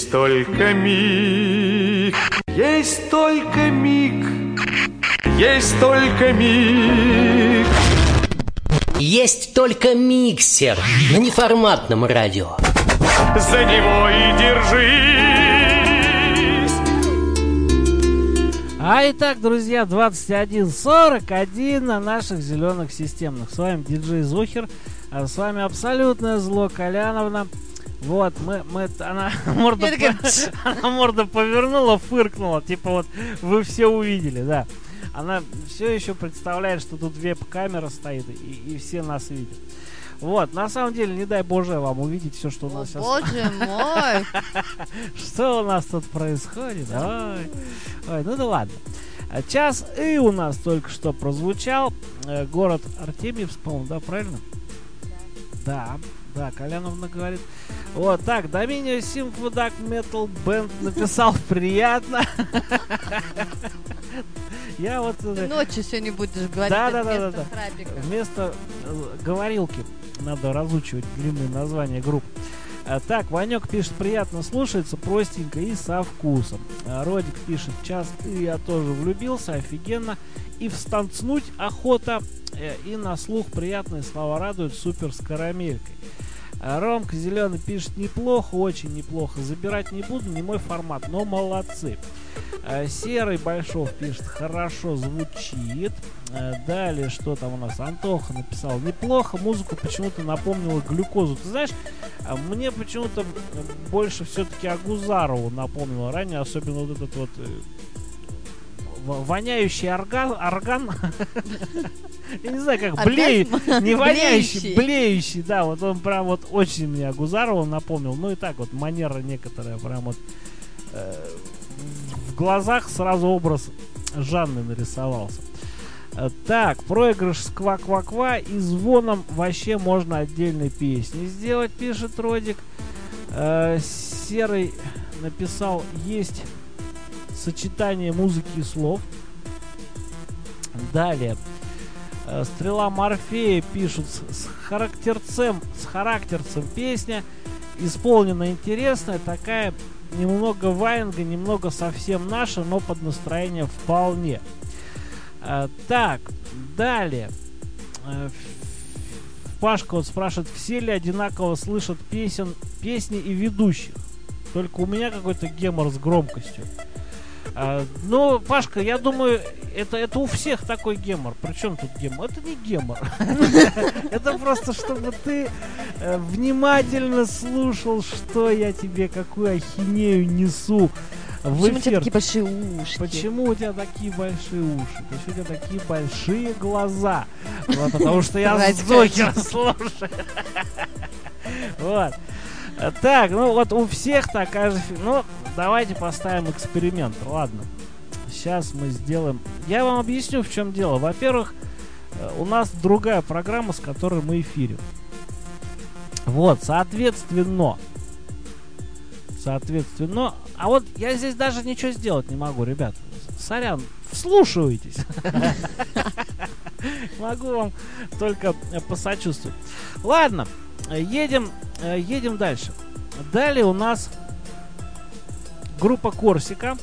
Есть только миг, есть только миг, есть только миг. Есть только миксер на неформатном радио. За него и держись. А итак, друзья, двадцать один сорок один на наших зеленых системных. С вами диджей Зухер, а с вами абсолютное зло Коляновна. Вот, мы, мы, она морда, по, она морда повернула, фыркнула, типа вот вы все увидели, да. Она все еще представляет, что тут веб-камера стоит и, и все нас видят. Вот, на самом деле, не дай Боже вам увидеть все, что у нас О, сейчас... боже мой! Что у нас тут происходит? Ой, ой, ну да ладно. Час И у нас только что прозвучал. Город Артемьевск, по-моему, да, правильно? Да, да, Коляновна говорит. Вот, так, Доминио Симфудак Метал Бенд написал приятно. Я вот... Ты ночью сегодня будешь говорить да, да, да, вместо да, храпика. Вместо э, говорилки надо разучивать длинные названия групп. А, так, Ванек пишет, приятно слушается, простенько и со вкусом. А, Родик пишет, час И я тоже влюбился, офигенно. И встанцнуть охота, э, и на слух приятные слова радуют, супер с карамелькой. А, Ромка Зеленый пишет, неплохо, очень неплохо. Забирать не буду, не мой формат, но молодцы. А, Серый Большов пишет, хорошо звучит. А, далее, что там у нас? Антоха написал, неплохо, музыку почему-то напомнила глюкозу. Ты знаешь, а, мне почему-то больше все-таки Агузарову напомнила ранее, особенно вот этот вот э, воняющий орган, орган. Я не знаю, как блеющий, не воняющий, блеющий, да, вот он прям вот очень мне Агузарова напомнил. Ну и так вот манера некоторая, прям вот э, в глазах сразу образ Жанны нарисовался. Э, так, проигрыш с ква-ква-ква и звоном вообще можно отдельной песни сделать, пишет Родик. Э, Серый написал, есть сочетание музыки и слов. Далее. Стрела Морфея пишут, с характерцем, с характерцем песня, исполнена интересная, такая немного ваенга, немного совсем наша, но под настроение вполне. А, так, далее. А, Пашка вот спрашивает, все ли одинаково слышат песен, песни и ведущих? Только у меня какой-то гемор с громкостью. А, ну, Пашка, я думаю, это, это у всех такой гемор. Причем тут гемор? Это не гемор. Это просто, чтобы ты внимательно слушал, что я тебе, какую ахинею несу в Почему у тебя эфир. такие большие уши? Почему у тебя такие большие уши? Почему у тебя такие большие глаза? Вот, потому что я Зохера слушаю. Вот. Так, ну вот у всех такая же... Ну, давайте поставим эксперимент. Ладно. Сейчас мы сделаем... Я вам объясню, в чем дело. Во-первых, у нас другая программа, с которой мы эфирим. Вот, соответственно... Соответственно... А вот я здесь даже ничего сделать не могу, ребят. Сорян, вслушивайтесь. Могу вам только посочувствовать. Ладно, едем, едем дальше. Далее у нас группа Корсика.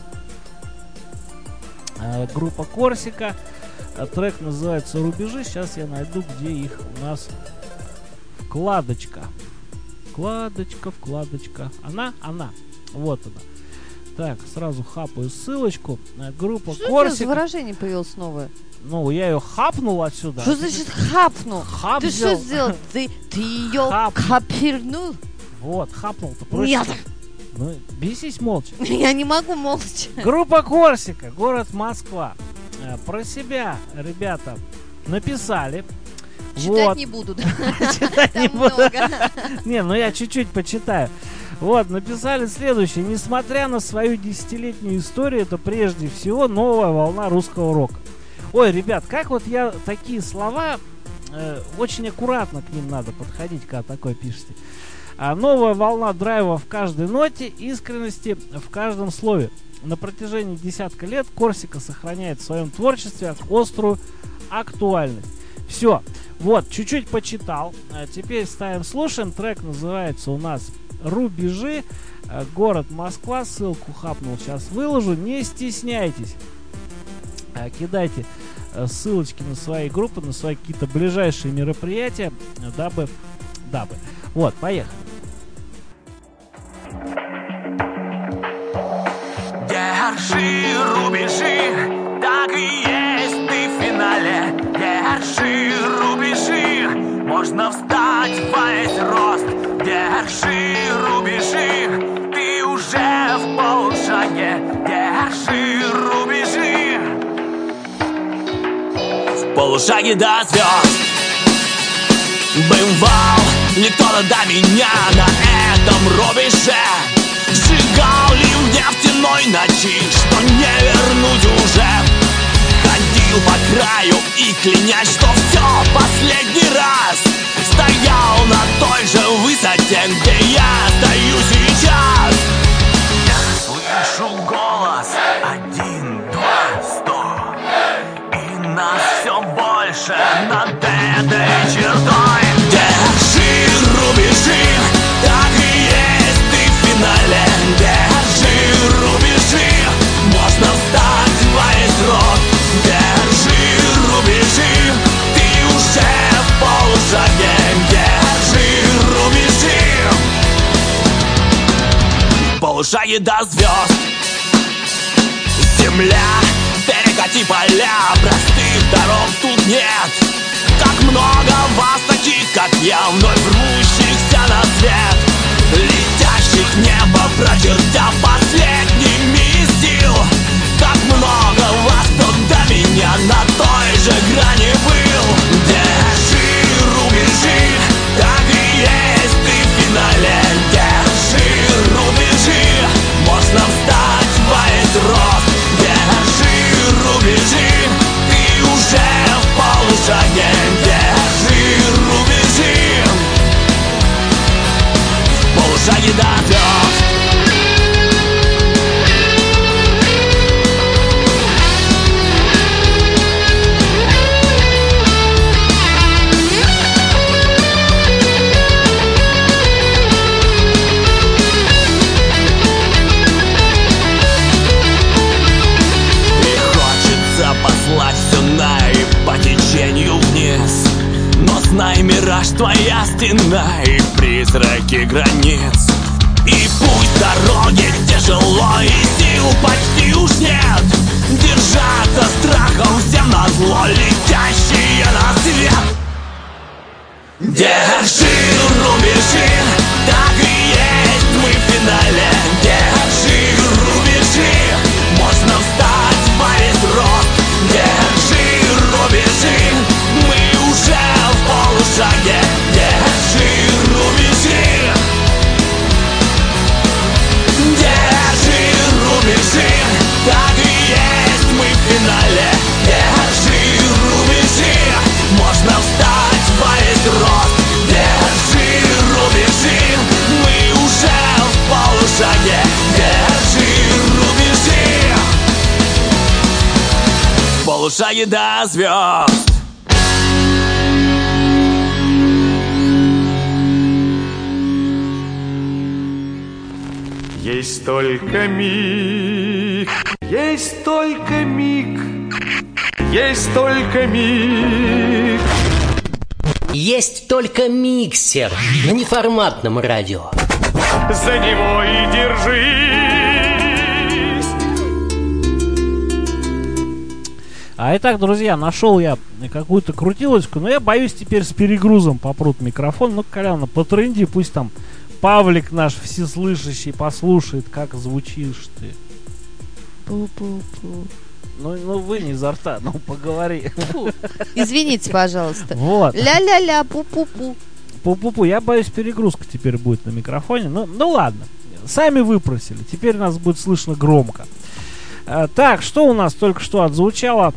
Группа Корсика. Трек называется «Рубежи». Сейчас я найду, где их у нас вкладочка. Вкладочка, вкладочка. Она? Она. Вот она. Так, сразу хапаю ссылочку. Группа Что Корсика. это за выражение появилось новое? Ну, я ее хапнул отсюда. Что значит хапнул? Хап Ты взял. что сделал? Ты, ты ее Хап. хапирнул? Вот, хапнул-то проще. Нет, Ну, бесись молча. я не могу молча. Группа Корсика, город Москва. Э, Про себя ребята написали. Читать Вот. не буду. Читать не Там буду. много. Не, ну я чуть-чуть почитаю. Вот, написали следующее. Несмотря на свою десятилетнюю историю, это прежде всего новая волна русского рока. Ой, ребят, как вот я такие слова, э, очень аккуратно к ним надо подходить, когда такое пишете. А новая волна драйва в каждой ноте, искренности в каждом слове. На протяжении десятка лет Корсика сохраняет в своем творчестве острую актуальность. Все, вот, чуть-чуть почитал. А теперь ставим, слушаем. Трек называется у нас «Рубежи». э, город Москва, ссылку хапнул, сейчас выложу, не стесняйтесь. Э, кидайте э, ссылочки на свои группы, на свои какие-то ближайшие мероприятия, э, дабы, дабы. Вот, поехали. Держи рубежи, так и есть ты в финале. Держи рубежи, можно встать во весь рост. Держи рубежи, ты уже в полушаге. Держи рубежи, в полушаге до звезд. Бывал ли кто-то до меня на этом рубеже? Сжигал ли в нефтяной ночи, что не вернуть уже? Ходил по краю и клянясь, что все последний раз. Стоял на той же высоте, где я стою сейчас. Я слышу голос один, два, сто, и нас все больше над этой чертой. Держи рубежи, так и есть ты в финале. Держи рубежи, можно встать во весь рост. Держи рубежи, ты уже в полушаге. Держи рубежи, в полушаге до звезд. Земля, перекати поля, простых дорог тут нет. Как много вас таких, как я, вновь рвущихся на свет, летящих в небо, прочертя последними сил. Как много вас, кто до меня на той же грани был. Держи рубежи, так и есть ты в финале. Держи рубежи, можно встать во весь рост. Держи рубежи, ты уже в полушаге. Держи рубежи, в полушаге до звезд. Послать все наиб по течению вниз. Но знай, мираж твоя стена и призраки границ. И пусть дороги тяжело и сил почти уж нет. Держаться страхом всем назло, летящие на свет. Держи рубежи, так и есть мы в финале. Держи рубежи, можно встать во весь рост. Держи рубежи, мы уже в полушаге. Держи рубежи, держи рубежи, так и есть мы в финале. Держи рубежи, можно встать во весь рост. Держи рубежи, мы уже в полушаге. Держи рубежи, в полушаге до звезд. Есть только миг, есть только миг, есть только миг. Есть только миксер на неформатном радио. За него и держись. А итак, друзья, нашел я какую-то крутилочку, но я боюсь, теперь с перегрузом попрут микрофон. Ну, Коляна, потренди, пусть там Павлик наш всеслышащий послушает, как звучишь ты. Пу-пу-пу. Ну, ну вынь изо рта, ну поговори. Фу. Извините, пожалуйста. Вот. Ля-ля-ля, пу-пу-пу. Пу-пу-пу, я боюсь, перегрузка теперь будет на микрофоне. Ну, ну ладно, сами выпросили, теперь нас будет слышно громко. а, Так, что у нас только что отзвучало?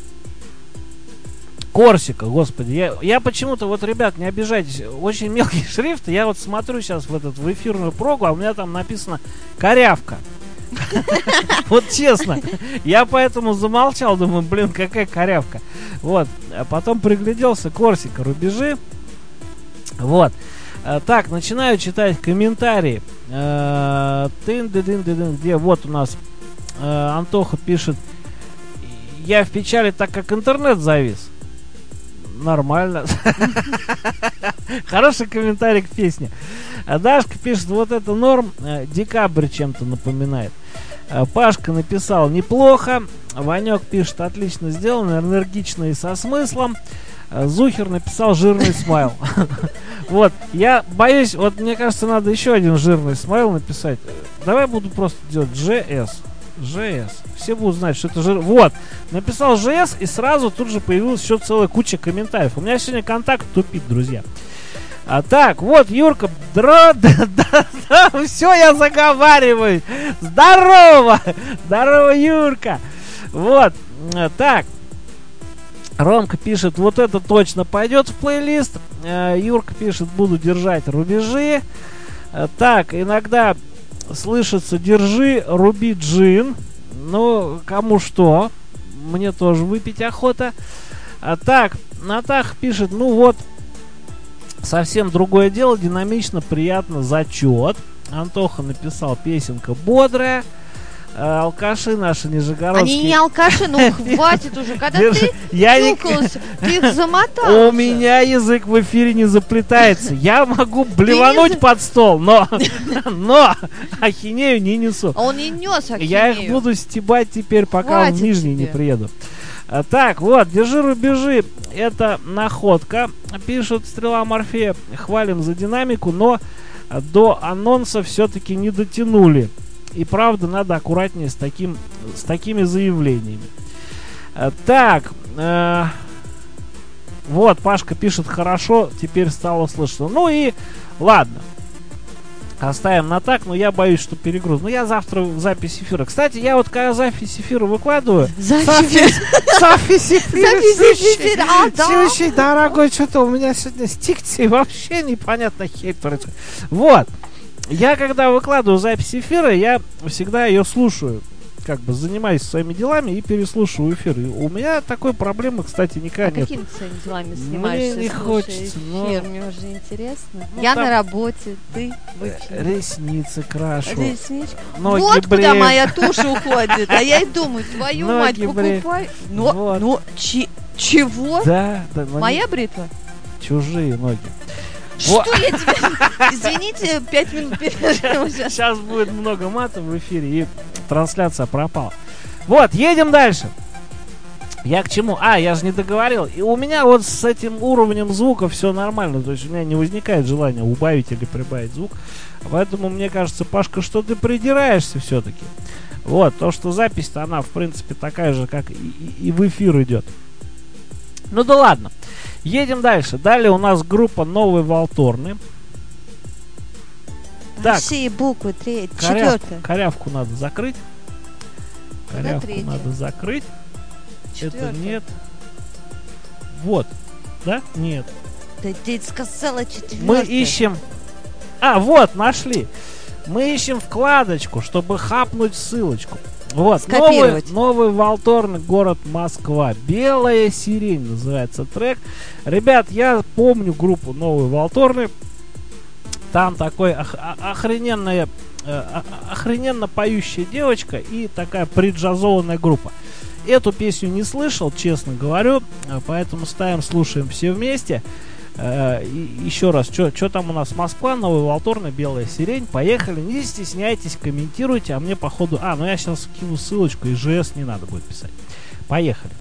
Корсика, господи, я, я почему-то, вот, ребят, не обижайтесь, очень мелкий шрифт. Я вот смотрю сейчас в этот в эфирную прогу, а у меня там написано «Корявка». Вот честно, я поэтому замолчал, думаю, блин, какая корявка. Вот, а потом пригляделся, Корсика, рубежи. Вот, А, так, начинаю читать комментарии. А, тын-ды-дын-ды-дын, где вот у нас а, Антоха пишет: я в печали, так как интернет завис. Нормально. Хороший комментарий к песне. А Дашка пишет: вот это норм, декабрь чем-то напоминает. Пашка написал: неплохо. Ванек пишет: отлично сделано, энергично и со смыслом. Зухер написал: жирный смайл. Вот, я боюсь, вот мне кажется, надо еще один жирный смайл написать. Давай буду просто делать джи эс. джи эс. Все будут знать, что это жир. Вот, написал джи эс, и сразу тут же появилась еще целая куча комментариев. У меня сегодня контакт тупит, друзья. А так, вот, Юрка, дро, да, да, да, все, я заговариваюсь. Здорово! Здорово, Юрка! Вот, так. Ромка пишет: вот это точно пойдет в плейлист. Юрка пишет: буду держать рубежи. Так, иногда слышится: держи, руби джин. Ну, кому что. Мне тоже выпить охота. А так, Натаха пишет: ну вот, совсем другое дело, динамично, приятно, зачет. Антоха написал: песенка бодрая. А, алкаши наши нижегородские. Они не алкаши, ну хватит уже. Когда ты тюкался, ты их замотал. У меня язык в эфире не заплетается. Я могу блевануть под стол, но но ахинею не несу. А он не нес ахинею. Я их буду стебать теперь, пока в Нижний не приеду. Так, вот, держи рубежи. Это находка. Пишет Стрела Морфея: хвалим за динамику, но до анонса все-таки не дотянули. И правда, надо аккуратнее с, таким, с такими заявлениями. А, так, э, вот, Пашка пишет: хорошо, теперь стало слышно. Ну и ладно, оставим на так, но я боюсь, что перегруз. Ну, я завтра в запись эфира. Кстати, я вот когда запись эфира выкладываю... Запись эфира, а, да. Слушай, дорогой, что-то у меня сегодня с дикцией вообще непонятно хейт происходит. Вот. Я, когда выкладываю запись эфира, я всегда ее слушаю. Как бы занимаюсь своими делами и переслушиваю эфир. И у меня такой проблемы, кстати, никогда а нет. Какими ты своими делами занимаешься? Мне не хочется, но... Эфир, мне уже интересно. Ну, я там... на работе, ты в эфире. Ресницы крашу. Реснички. Ноги вот брею. Куда моя тушь уходит. А я и думаю, твою мать, брею. покупай. Но, вот. но, чи, чего? Да, да. Моя бритва? Чужие ноги. Что я тебе... Извините, пять минут перерыва. Сейчас будет много мата в эфире, и трансляция пропала. Вот, едем дальше. Я к чему? А, я же не договорил. И у меня вот с этим уровнем звука все нормально. То есть у меня не возникает желания убавить или прибавить звук. Поэтому, мне кажется, Пашка, что ты придираешься все-таки. Вот, то, что запись-то, она, в принципе, такая же, как и, и, и в эфир идет. Ну да ладно. Едем дальше. Далее у нас группа Новые Волторны. Большие буквы, третья, четвертая. Корявку надо закрыть. Корявку третья? надо закрыть. Четвертая. Это нет. Вот. Да? Нет. Да ты сказала четвертая. Мы ищем... А, вот, нашли. Мы ищем вкладочку, чтобы хапнуть ссылочку. Вот, новый, новый Волторный, город Москва. Белая сирень называется трек. Ребят, я помню группу Новый Волторный. Там такой ох- охрененная, э, охрененно поющая девочка и такая преджазованная группа. Эту песню не слышал, честно говорю, поэтому ставим, слушаем все вместе. Э, и еще раз, что там у нас? Москва, Новый Волторный, Белая сирень. Поехали, не стесняйтесь, комментируйте. А мне походу... А, ну я сейчас кину ссылочку, и жи эс не надо будет писать. Поехали.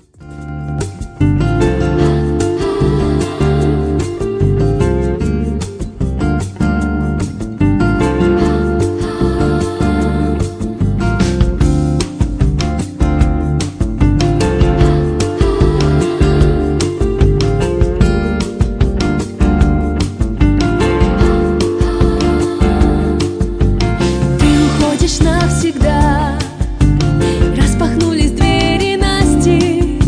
Навсегда распахнулись двери настежь.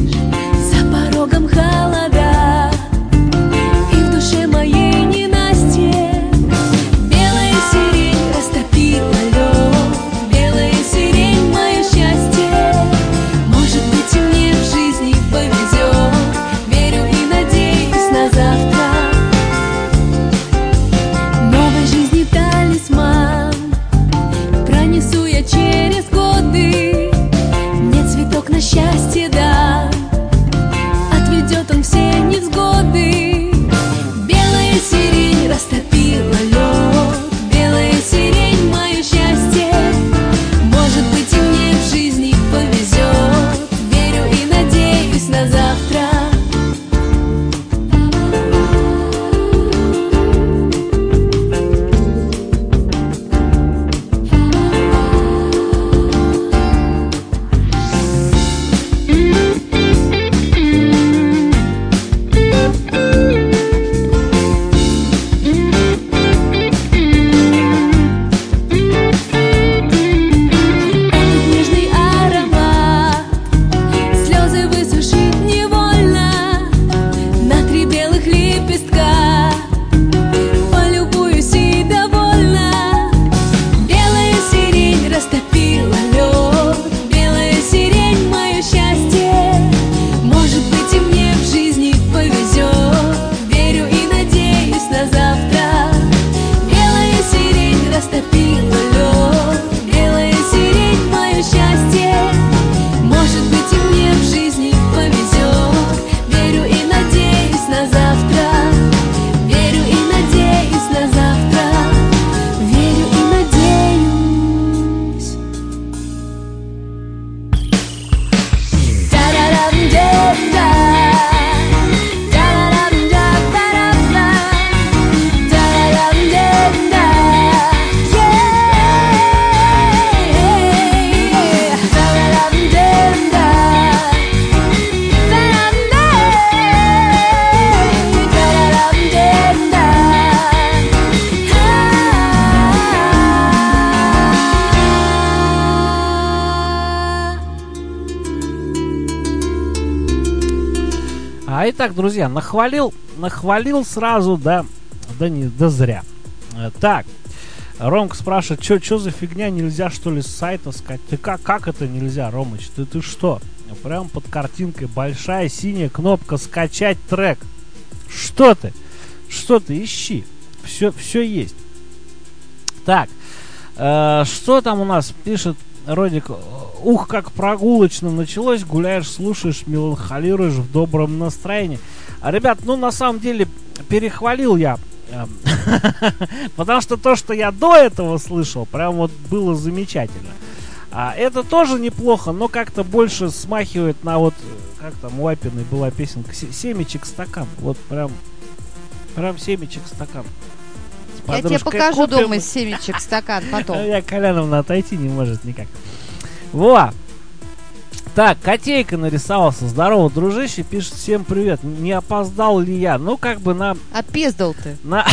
А итак, друзья, нахвалил, нахвалил сразу, да, да не, да зря. Так, Ромка спрашивает, что за фигня, нельзя что ли с сайта скачать? Ты как, как это нельзя, Ромыч? Ты, ты что? Прям под картинкой большая синяя кнопка «Скачать трек». Что ты? Что ты? Ищи. Все, все есть. Так, э, что там у нас пишет Родик? Ух, как прогулочно началось. Гуляешь, слушаешь, меланхолируешь в добром настроении. А, ребят, ну на самом деле перехвалил я. Потому что то, что я до этого слышал, прям вот было замечательно. А это тоже неплохо, но как-то больше смахивает на вот, как там у Апиной была песенка, семечек стакан. Вот прям, прям семечек стакан. Я тебе покажу купим. Дома семечек стакан потом. Я Коляновна отойти не может никак. Во! Так, Котейка нарисовался. Здорово, дружище, пишет: всем привет. Не опоздал ли я? Ну, как бы на... Опездал ты. На...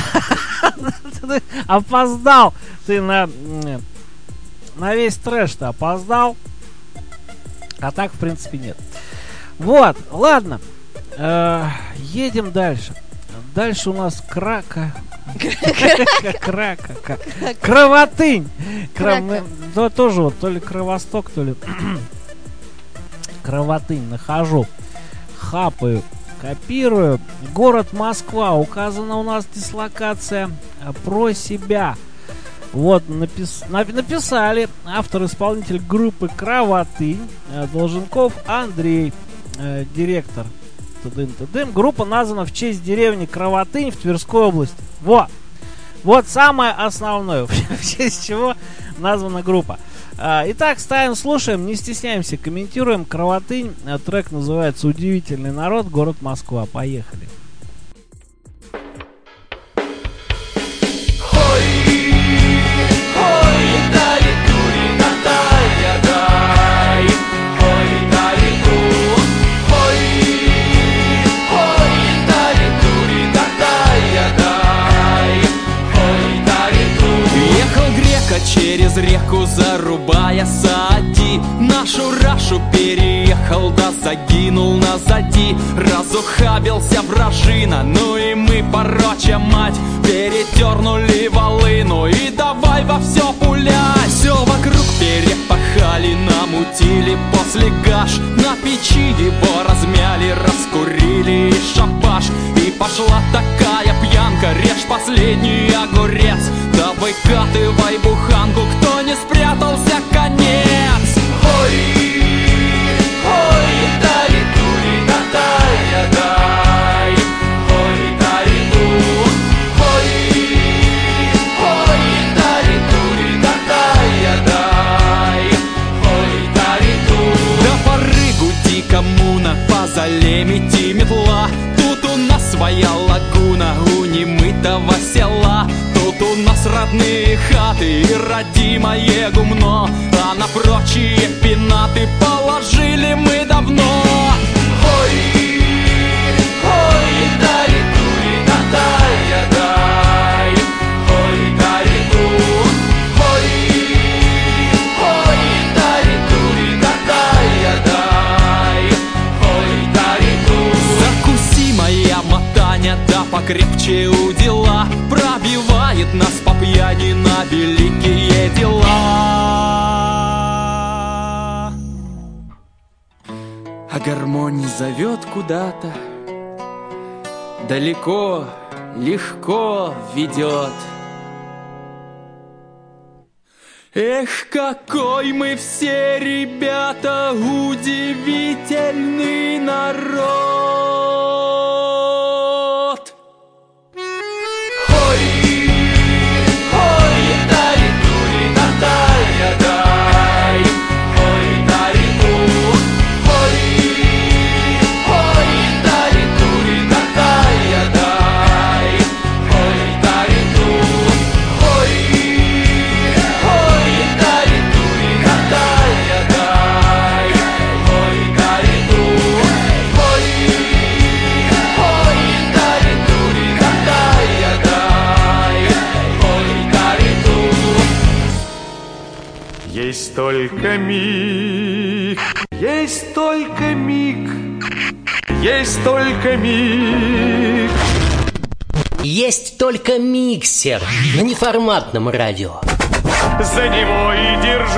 Опоздал ты на... На весь трэш-то опоздал. А так, в принципе, нет. Вот, ладно. Едем дальше. Дальше у нас крака... Крака. Кровотынь. Ну, тоже вот, то ли Кровосток, то ли... Кровотынь нахожу, хапаю, копирую. Город Москва, указана у нас дислокация. Про себя. Вот, напис... написали автор-исполнитель группы Кровотынь, Долженков Андрей, э, директор. Тудым-тудым. Группа названа в честь деревни Кровотынь в Тверской области. Вот. Вот самое основное, в честь чего названа группа. Итак, ставим, слушаем, не стесняемся, комментируем. Кровотынь. Трек называется «Удивительный народ. Город Москва». Поехали. Через реку зарубая сади, нашу Рашу переехал, да загинул назади. Разухабился вражина, ну и мы, пороча мать, перетернули волыну и давай во все пулять. Все вокруг перепахали, намутили после гаш, на печи его размяли, раскурили и шабаш. И пошла такая пьянка, режь последний огурец, да выкатывай буханку, кто не спрятался, конец. Ой, ой, дари, дури, натая, дай. Ой, дари, ду, ой, ой, дари, дури, натая, дай. Ой, дари, ду. Да порыгу ди коммуна, по зале мети метла. Тут у нас своя лагуна, у немытого села. Тут у нас родные хаты и родимое гумно, а на прочие пенаты положили мы давно. Ой, ой, дари, дури, натая, дай. Ой, дари, ду, ой, ой, дари, дури, натая, дай. Ой, дари, ду. Закуси, моя мотаня, да покрепче удила, пробивает нас по пьяни на великие дела. А гармония зовет куда-то, далеко, легко ведет. Эх, какой мы все, ребята, удивительный народ. Есть только миг, есть только миг, есть только миг. Есть только миксер на неформатном радио. За него и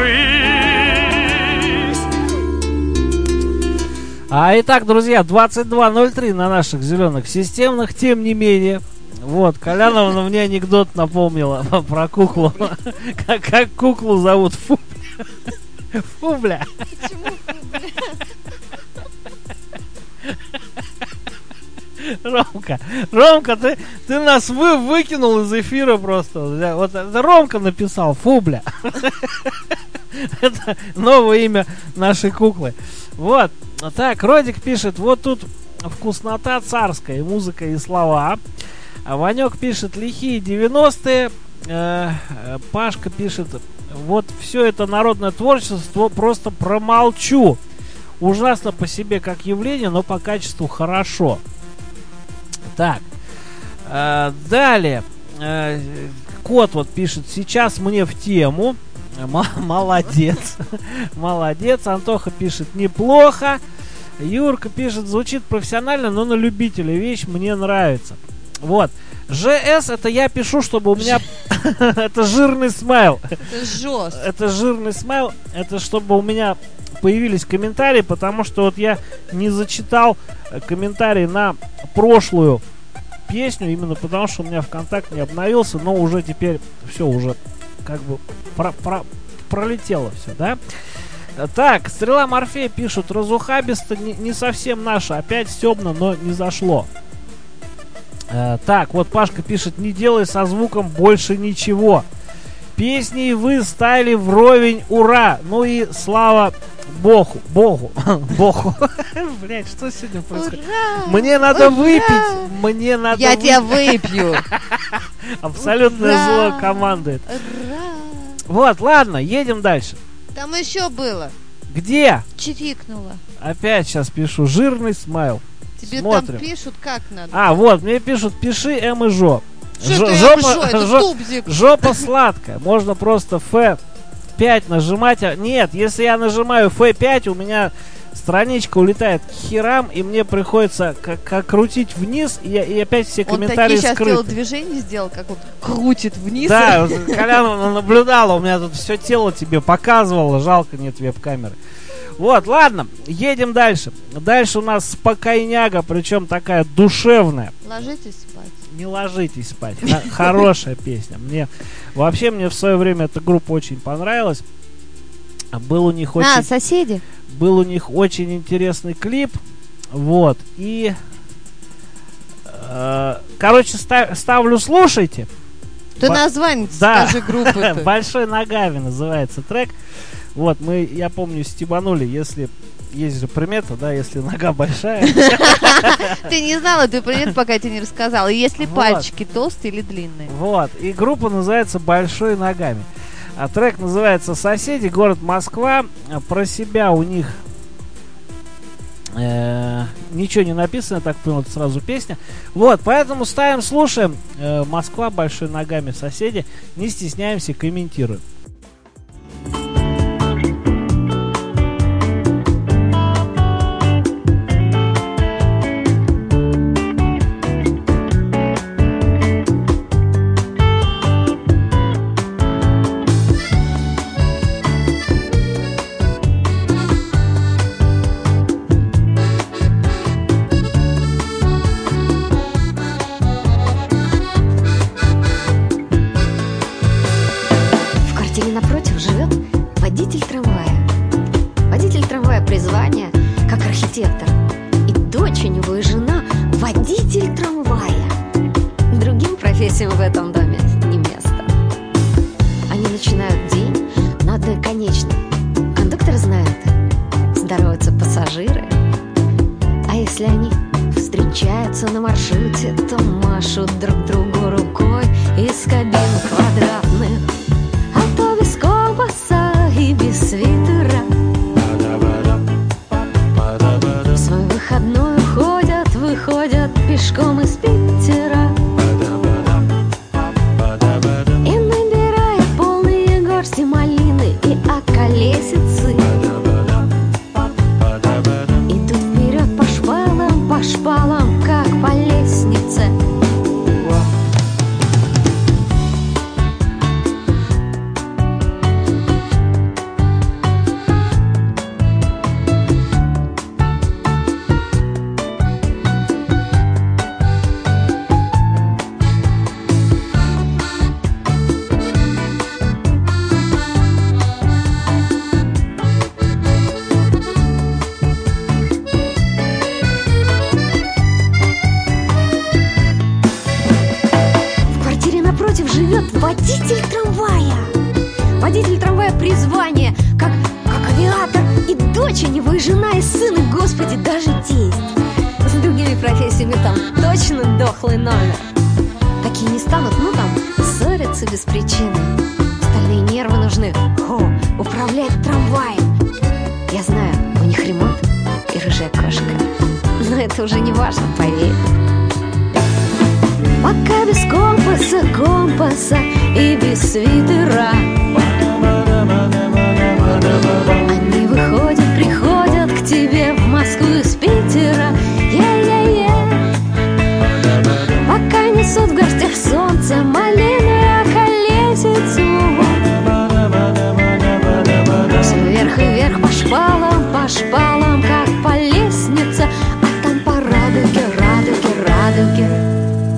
держись. А итак, друзья, двадцать два ноль три на наших зеленых системных. Тем не менее, вот, Коляновна мне анекдот напомнила про куклу. Как, как куклу зовут? Фу. Фубля. Почему фубля? Ромка, Ромка, ты, ты нас вы, выкинул из эфира просто. Вот это Ромка написал, Фубля. Это новое имя нашей куклы. Вот. Так, Родик пишет, вот тут вкуснота царская, и музыка, и слова. А Ванек пишет, лихие девяностые. Э, Пашка пишет, вот все это народное творчество просто промолчу. Ужасно по себе как явление, но по качеству хорошо. Так, э, далее. Э, Кот вот пишет, сейчас мне в тему. М- молодец. Молодец. Антоха пишет, неплохо. Юрка пишет, звучит профессионально, но на любителя вещь мне нравится. Вот. ЖС это я пишу, чтобы у меня... Это жирный смайл. Это жестко. Это жирный смайл. Это чтобы у меня появились комментарии, потому что вот я не зачитал комментарии на прошлую песню, именно потому что у меня ВКонтакте не обновился, но уже теперь все уже как бы про- про- пролетело все, да? Так, Стрела Морфея пишут, разухабисто не, не совсем наша, опять стебно, но не зашло. Э, так, вот Пашка пишет, не делай со звуком больше ничего. Песни вы стали вровень, ура! Ну и слава Богу, Богу, Богу. Блять, что сегодня происходит? Ура! Мне надо Ура! выпить, мне надо Я выпить. тебя выпью. Абсолютное Ура! зло командует. Ура! Вот, ладно, едем дальше. Там еще было. Где? Чирикнуло. Опять сейчас пишу, жирный смайл. Тебе Смотрим. там пишут, как надо. А, вот, мне пишут, пиши М и Жо. Что Жо- это жопа- жопа, это жо- тубзик. Жопа сладкая. Можно просто эф пять нажимать. А- Нет, если я нажимаю эф пять, у меня страничка улетает к херам, и мне приходится как, как крутить вниз, и, и опять все Он комментарии такие сейчас скрыты. сделал движение, сделал, как вот крутит вниз. Да, вот Коляна наблюдала, у меня тут все тело тебе показывало, жалко нет веб-камеры. Вот, ладно, едем дальше. Дальше у нас спокойняга, причем такая душевная. Ложитесь спать. Не ложитесь спать. Х- Хорошая песня. Мне вообще мне в свое время эта группа очень понравилась. Был у них А, очень, соседи? был у них очень интересный клип. Вот. И э, короче, ста- ставлю, слушайте. Ты Ба- название да. скажи группы. Большой ногами называется трек. Вот, мы, я помню, стебанули, если есть же примета, да, если нога большая. Ты не знала, ты привет, пока я тебе не рассказала. Если Вот. пальчики толстые или длинные. Вот, и группа называется «Большой ногами». А трек называется «Соседи», город Москва. А про себя у них э, ничего не написано, я так понял, это сразу песня. Вот, поэтому ставим, слушаем. Э, Москва, «Большой ногами», «Соседи». Не стесняемся, комментируем. В квартире напротив живет водитель трамвая. Водитель трамвая призвание как архитектор. И дочь у него, и жена водитель трамвая. Другим профессиям в этом доме не место. Они начинают день на одной конечной. Кондуктор знает, здороваются пассажиры. А если они встречаются на маршруте, то машут друг другу рукой из кабин квадратных. А то без компаса и без свитера в свой выходной ходят, выходят пешком из Питера. И набирая полные горсти малины и околесицы, идут вперед по шпалам, по дочь у него, и жена, и сын, и, господи, даже тесть. С другими профессиями там точно дохлый номер. Такие не станут, ну там, ссорятся без причины. Стальные нервы нужны. О, управлять трамваем. Я знаю, у них ремонт и рыжая кошка. Но это уже не важно, поверь. Пока без компаса, компаса и без свитера они выходят, приходят к тебе в Москву из Питера. Е-е-е. Пока несут в горстях солнце, малиную околесицу. Все вверх и вверх по шпалам, по шпалам, как по лестнице. А там по радуге, радуге, радуге.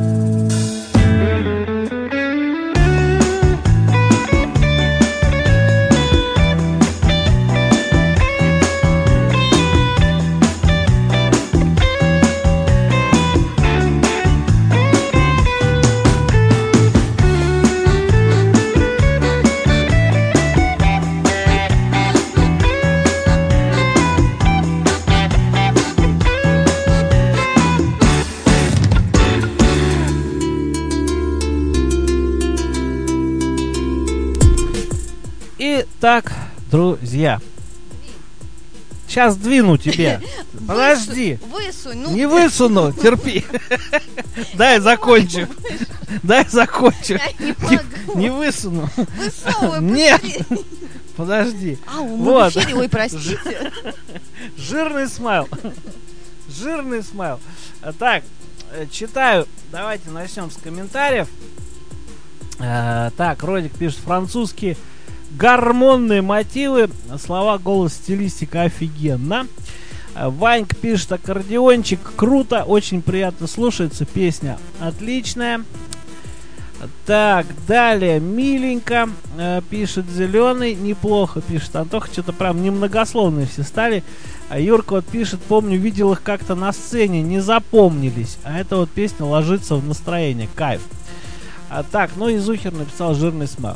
Так, друзья, сейчас двину тебе. Подожди. Высунь, ну. Не высуну, терпи. Дай закончу. Дай закончу. Я не Не, могу. не высуну. Высовывай, Нет. быстрее. Подожди. Ау, мы Вот. в эфире, ой, простите. Жирный смайл. Жирный смайл. Так, э, читаю. Давайте начнем с комментариев. Э, Так, Родик пишет: французские гормонные мотивы, слова, голос, стилистика офигенно. Э, Ванька пишет: аккордеончик круто, очень приятно слушается, песня отличная. Так, далее, миленько, э, пишет Зеленый, неплохо, пишет Антоха, что-то прям немногословные все стали. А Юрка вот пишет: помню, видел их как-то на сцене, не запомнились. А эта вот песня ложится в настроение, кайф. А, так, ну и Зухер написал: жирный смайл.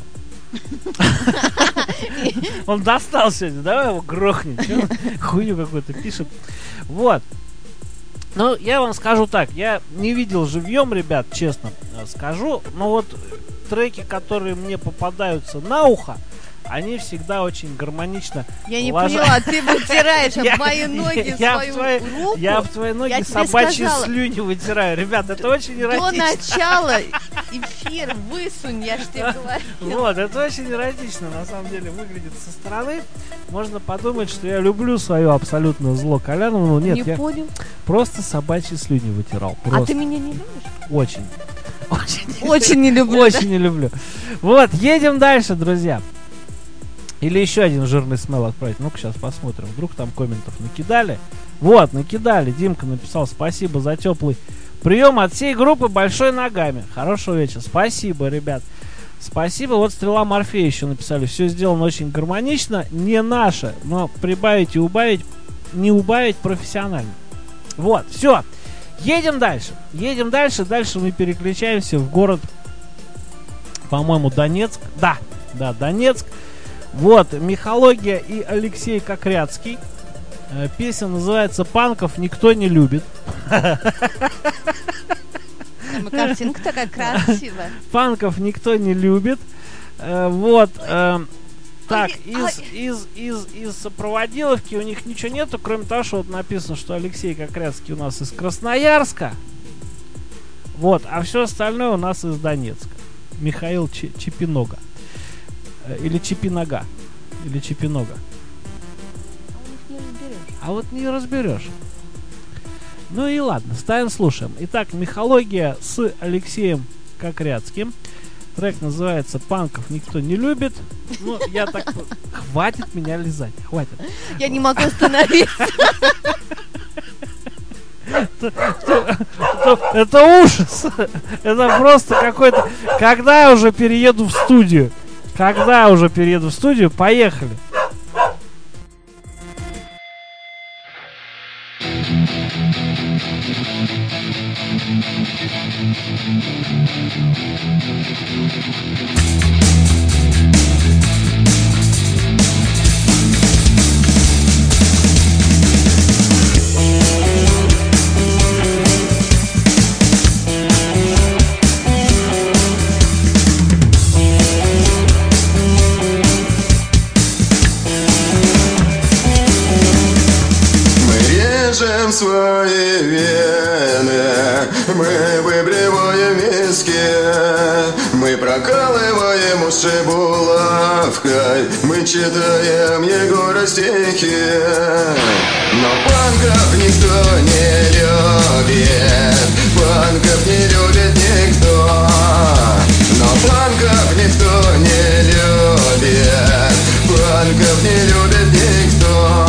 Он достал сегодня, давай его грохнем. Хуйню какую-то пишет. Вот. Ну, я вам скажу так, я не видел живьем, ребят, честно скажу, но вот треки, которые мне попадаются на ухо, они всегда очень гармонично Я не ложа- поняла, ты вытираешь Я- об мои ноги я свою в твои- руку. Я в твои ноги Я тебе собачьи сказала. слюни вытираю. Ребят, это очень До эротично. начала эфир высунь, я ж тебе говорю. Вот, это очень эротично, на самом деле, выглядит со стороны. Можно подумать, что я люблю свое абсолютно зло Колянову, но нет, Не я понял. просто собачьи слюни вытирал. А Просто. ты меня не любишь? Очень. Очень. Очень не люблю. Очень не люблю. Вот, едем дальше, друзья. Или еще один жирный смел отправить. Ну-ка, сейчас посмотрим. Вдруг там комментов накидали. Вот, накидали. Димка написал: спасибо за теплый прием от всей группы большой ногами. Хорошего вечера. Спасибо, ребят. Спасибо. Вот Стрела Морфея еще написали: все сделано очень гармонично. Не наше, но прибавить и убавить, не убавить профессионально. Вот, все. Едем дальше. Едем дальше. Дальше мы переключаемся в город, по-моему, Донецк. Да, да, Донецк. Вот, Михология и Алексей Кокряцкий. Э, песня называется «Панков никто не любит». Там и картинка такая красивая. Панков никто не любит. Э, вот. э, так, Ой, из, ай. из, из, из сопроводиловки у них ничего нету, кроме того, что вот написано, что Алексей Кокряцкий у нас из Красноярска. Вот, а все остальное у нас из Донецка. Михаил Ч- Чепинога. Э, Или Чепинога. Или Чепинога. А вот не разберешь. Ну и ладно, ставим, слушаем. Итак, Михология с Алексеем Кокряцким. Трек называется «Панков никто не любит». Ну, я так... Хватит меня лизать, хватит. Я не могу остановиться. Это, это ужас. Это просто какой-то... Когда я уже перееду в студию? Когда я уже перееду в студию? Поехали. режем свои вены, мы выбриваем виски, мы прокалываем уши булавкой, мы читаем Егора стихи. Но панков никто не любит, панков не любит никто. Но панков никто не любит, панков не любит никто.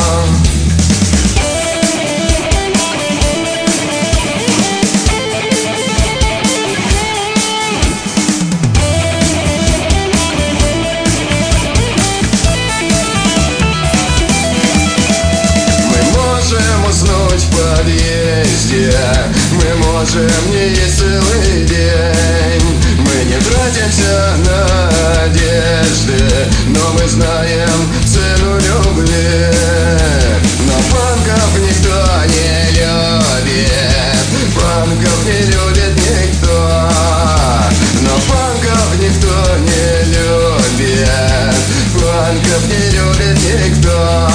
Уснуть в подъезде, мы можем не есть целый день. Мы не тратимся на одежды, но мы знаем цену любви. Но панков никто не любит, панков не любит никто. Но панков никто не любит, панков не любит никто.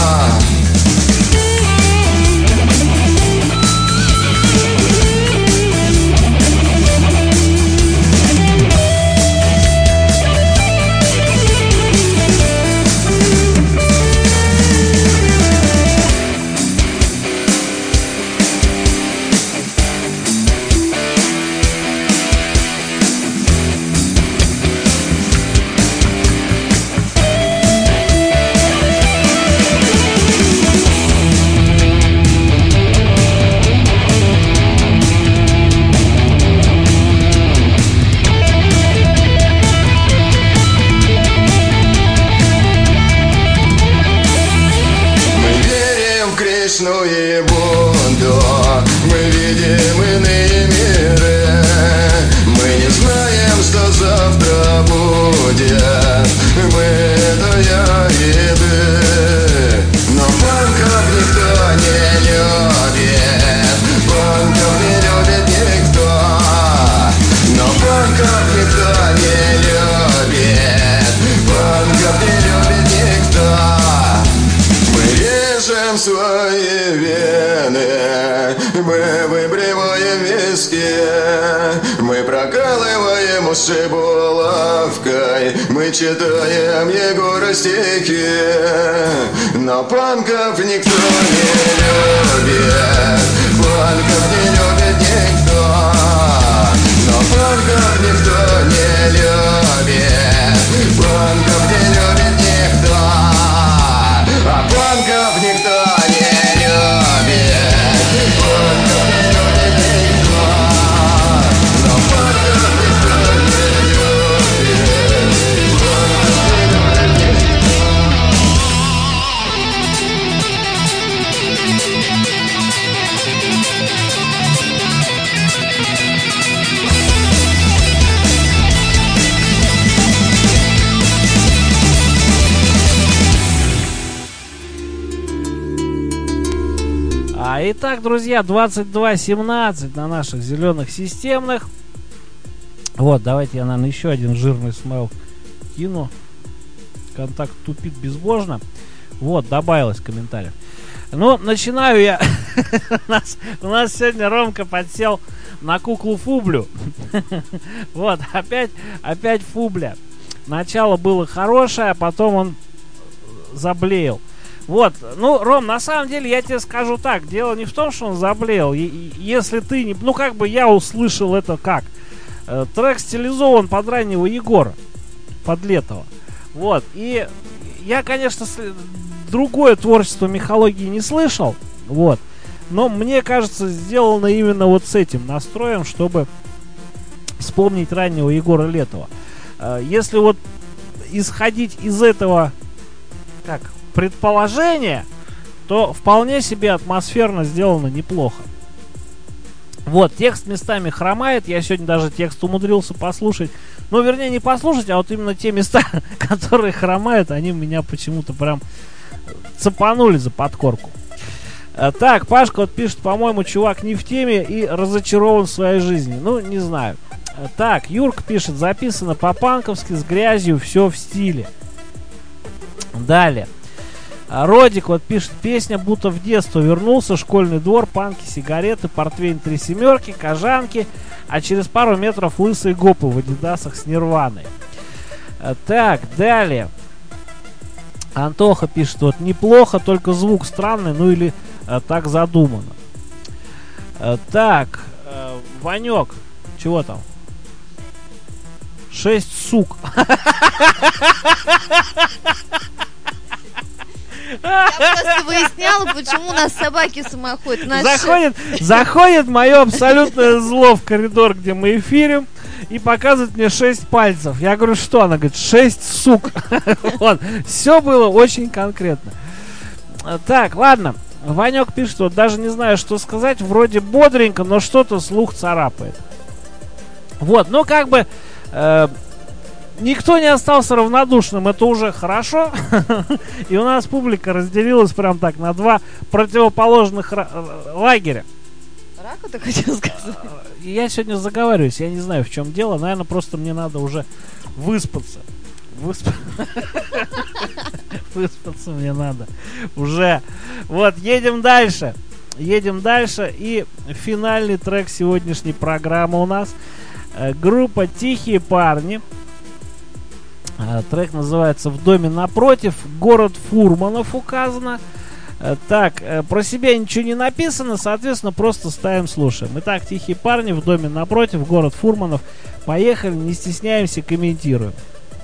Кришну и Будду, мы видим иные миры. Мы не знаем, что завтра будет, мы это я и ты. Но панков никто не любит, панков не любит никто. Но панков никто не любит, панков не любит никто. Мы режем свои вены, мы выбриваем виски, мы прокалываем уши булавкой, мы читаем Егора стихи. Но панков никто не любит, панков не любит никто. Но панков никто не любит, панков не любит никто. А панков никто не любит, панков не любит никто. Но панков никто не любит, панков не любит А, итак, друзья, двадцать два семнадцать на наших зеленых системных. Вот, давайте я, наверное, еще один жирный смайл кину. Контакт тупит безбожно. Вот, добавилось в комментариях. Ну, начинаю я. у, нас, у нас сегодня Ромка подсел на куклу Фублю. Вот, опять, опять Фубля. Начало было хорошее, а потом он заблеял. Вот, ну, Ром, на самом деле, я тебе скажу так, дело не в том, что он заблеял. Если ты не... Ну, как бы я услышал это как? Э, трек стилизован под раннего Егора, под Летова. Вот, и я, конечно, другое творчество мифологии не слышал, вот. Но мне кажется, сделано именно вот с этим настроем, чтобы вспомнить раннего Егора Летова. Э, если вот исходить из этого, как... предположение, то вполне себе атмосферно сделано неплохо. Вот, текст местами хромает. Я сегодня даже текст умудрился послушать. Ну, вернее, не послушать, а вот именно те места, которые хромают, они меня почему-то прям цепанули за подкорку. Так, Пашка вот пишет, по-моему, чувак не в теме и разочарован в своей жизни. Ну, не знаю. Так, Юрка пишет, записано по-панковски, с грязью, все в стиле. Далее. А Родик вот пишет: песня будто в детство вернулся, школьный двор, панки, сигареты, портвейн три семерки, кожанки, а через пару метров лысые гопы в адидасах с Нирваной. А, так, далее. Антоха пишет: вот неплохо, только звук странный, ну или а, так задумано. А, так, а, Ванек, чего там? Шесть сук. Я просто выясняла, почему у нас собаки самоходят. Заходит, заходит мое абсолютное зло в коридор, где мы эфирим, и показывает мне шесть пальцев. Я говорю, что? Она говорит, шесть сук. Вот. Все было очень конкретно. Так, ладно. Ванек пишет, что даже не знаю, что сказать. Вроде бодренько, но что-то слух царапает. Вот, ну как бы э, никто не остался равнодушным, это уже хорошо. И у нас публика разделилась прям так на два противоположных лагеря. Раку ты хотел сказать? Я сегодня заговариваюсь, я не знаю, в чем дело. Наверное, просто мне надо уже выспаться. Высп... Выспаться мне надо уже. Вот, едем дальше. Едем дальше. И финальный трек сегодняшней программы у нас. Группа «Тихие парни». Трек называется «В доме напротив». Город Фурманов указано. Так, про себя ничего не написано, соответственно, просто ставим, слушаем. Итак, «Тихие парни», «В доме напротив», город Фурманов. Поехали, не стесняемся, комментируем.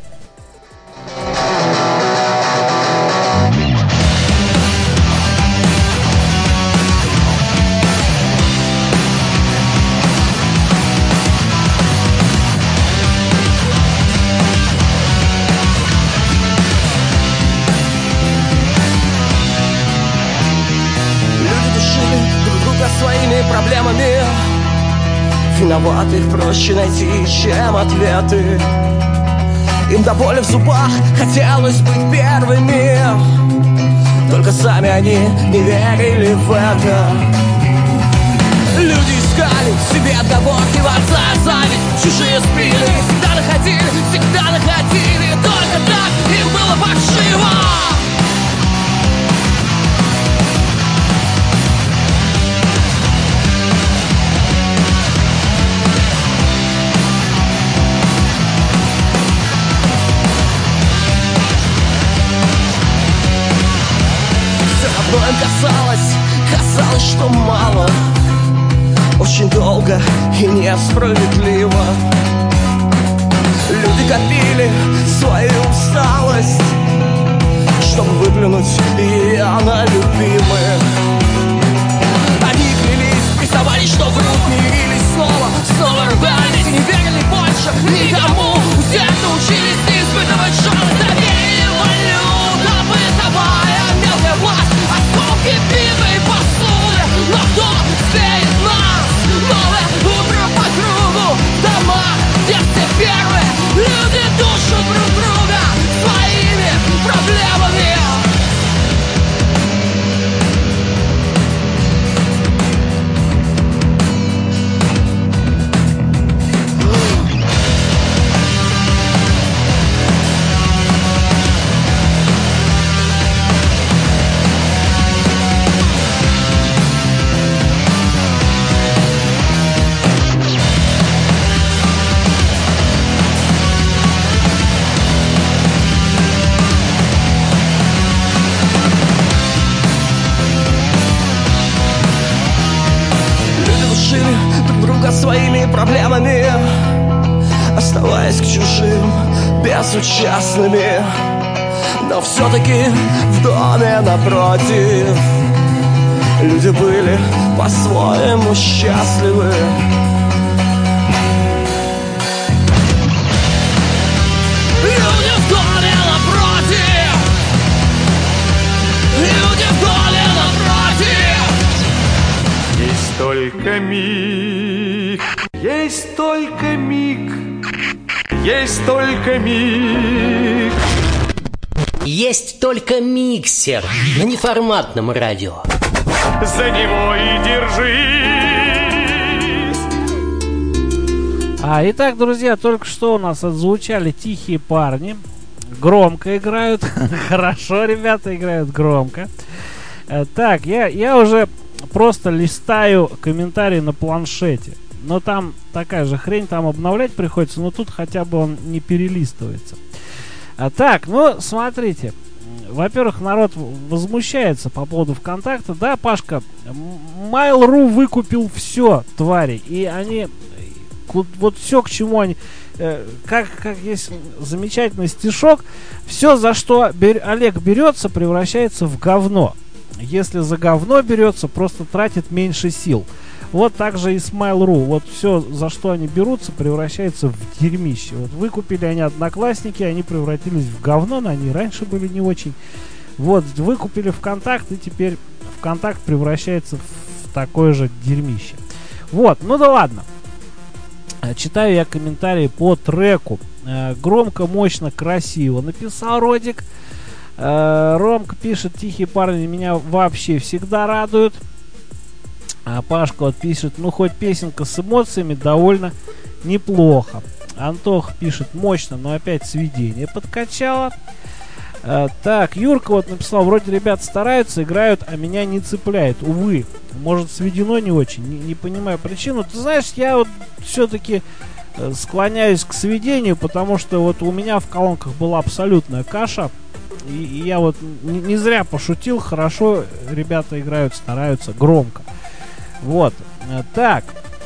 Своими проблемами виноватых проще найти, чем ответы. Им до боли в зубах хотелось быть первыми, только сами они не верили в это. Люди искали себе отговорки, в отца зависть, чужие спины всегда находили, всегда находили. Только так им было паршиво. Но им казалось, казалось, что мало, очень долго и несправедливо. Люди копили свою усталость, чтобы выплюнуть ее на любимых. Они клялись, приставали, что врут, не явились снова, снова ругались и не верили больше никому. Все научились испытывать шанс доверия, валюта бытовая, мелкая власть. Осколки битвы посуды, но кто сеет нас? Новое утро по кругу, дома, где все первые. Люди душат друг друга своими проблемами. Своими проблемами, оставаясь к чужим безучастными. Но все-таки в доме напротив люди были по-своему счастливы. Люди в доме напротив, люди в доме напротив. Есть только миг, есть только миг, есть только миг. Есть только миксер на неформатном радио. За него и держись. А, итак, друзья, только что у нас отзвучали «Тихие парни». громко играют. Хорошо, ребята, играют громко. Так, я, я уже просто листаю комментарии на планшете. Но там такая же хрень, там обновлять приходится, но тут хотя бы он не перелистывается. А так, ну, смотрите. Во-первых, народ возмущается по поводу ВКонтакта. Да, Пашка, Mail.ru выкупил все, твари. И они, вот все, к чему они... Как, как есть замечательный стишок. Все, за что бер, Олег берется, превращается в говно. Если за говно берется, просто тратит меньше сил. Вот так же и с Mail.ru. Вот все, за что они берутся, превращается в дерьмище. Вот выкупили они Одноклассники, они превратились в говно, но они раньше были не очень. Вот, выкупили ВКонтакт, и теперь ВКонтакт превращается в такое же дерьмище. Вот, ну да ладно. Читаю я комментарии по треку. Громко, мощно, красиво написал Родик. Ромка пишет: тихие парни меня вообще всегда радуют. А Пашка вот пишет: ну хоть песенка с эмоциями довольно неплохо. Антох пишет: мощно, но опять сведение подкачало. А, так, Юрка вот написал: вроде ребят стараются, играют, а меня не цепляет. Увы, может сведено не очень, не, не понимаю причину. Ты знаешь, я вот все-таки э, склоняюсь к сведению, потому что вот у меня в колонках была абсолютная каша. И, и я вот не, не зря пошутил, хорошо ребята играют, стараются, громко. Вот, так.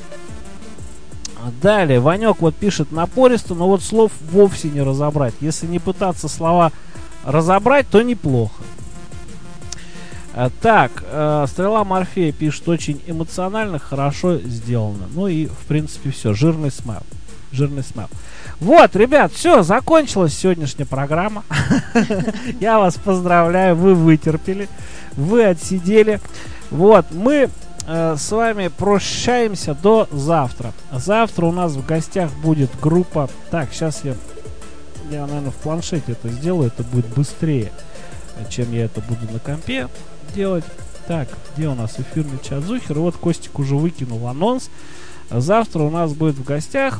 Далее, Ванек вот пишет: напористо, но вот слов вовсе не разобрать. Если не пытаться слова разобрать, то неплохо. Так, Стрела Морфея пишет: очень эмоционально, хорошо сделано. Ну и, в принципе, все. Жирный смайл. Жирный смайл. Вот, ребят, все, закончилась сегодняшняя программа. Я вас поздравляю, вы вытерпели, вы отсидели. Вот, мы э, с вами прощаемся до завтра. Завтра у нас в гостях будет группа... Так, сейчас я, я, наверное, в планшете это сделаю, это будет быстрее, чем я это буду на компе делать. Так, где у нас эфирный чат Зухер? Вот Костик уже выкинул анонс. Завтра у нас будет в гостях...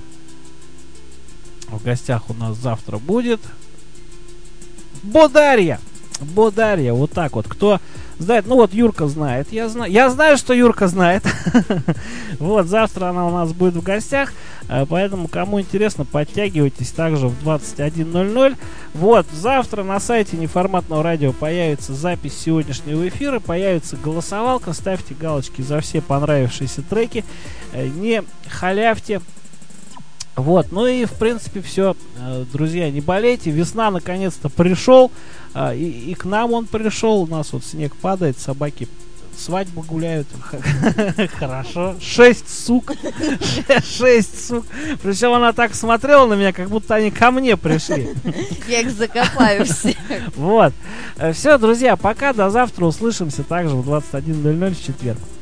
В гостях у нас завтра будет Бодарья. Бодарья, вот так вот. Кто знает, ну вот Юрка знает. Я знаю, я знаю, что Юрка знает. Вот, завтра она у нас будет в гостях. Поэтому, кому интересно, подтягивайтесь также в двадцать один ноль ноль. Вот, завтра на сайте Неформатного радио появится запись сегодняшнего эфира. Появится голосовалка. Ставьте галочки за все понравившиеся треки. Не халявьте. Вот, ну и в принципе все, друзья, не болейте, весна наконец-то пришел, и, и к нам он пришел, у нас вот снег падает, собаки свадьбу гуляют, хорошо, шесть сук, шесть сук, причем она так смотрела на меня, как будто они ко мне пришли. Я их закопаю всех. Вот, все, друзья, пока, до завтра, услышимся также в двадцать один ноль ноль в четверг.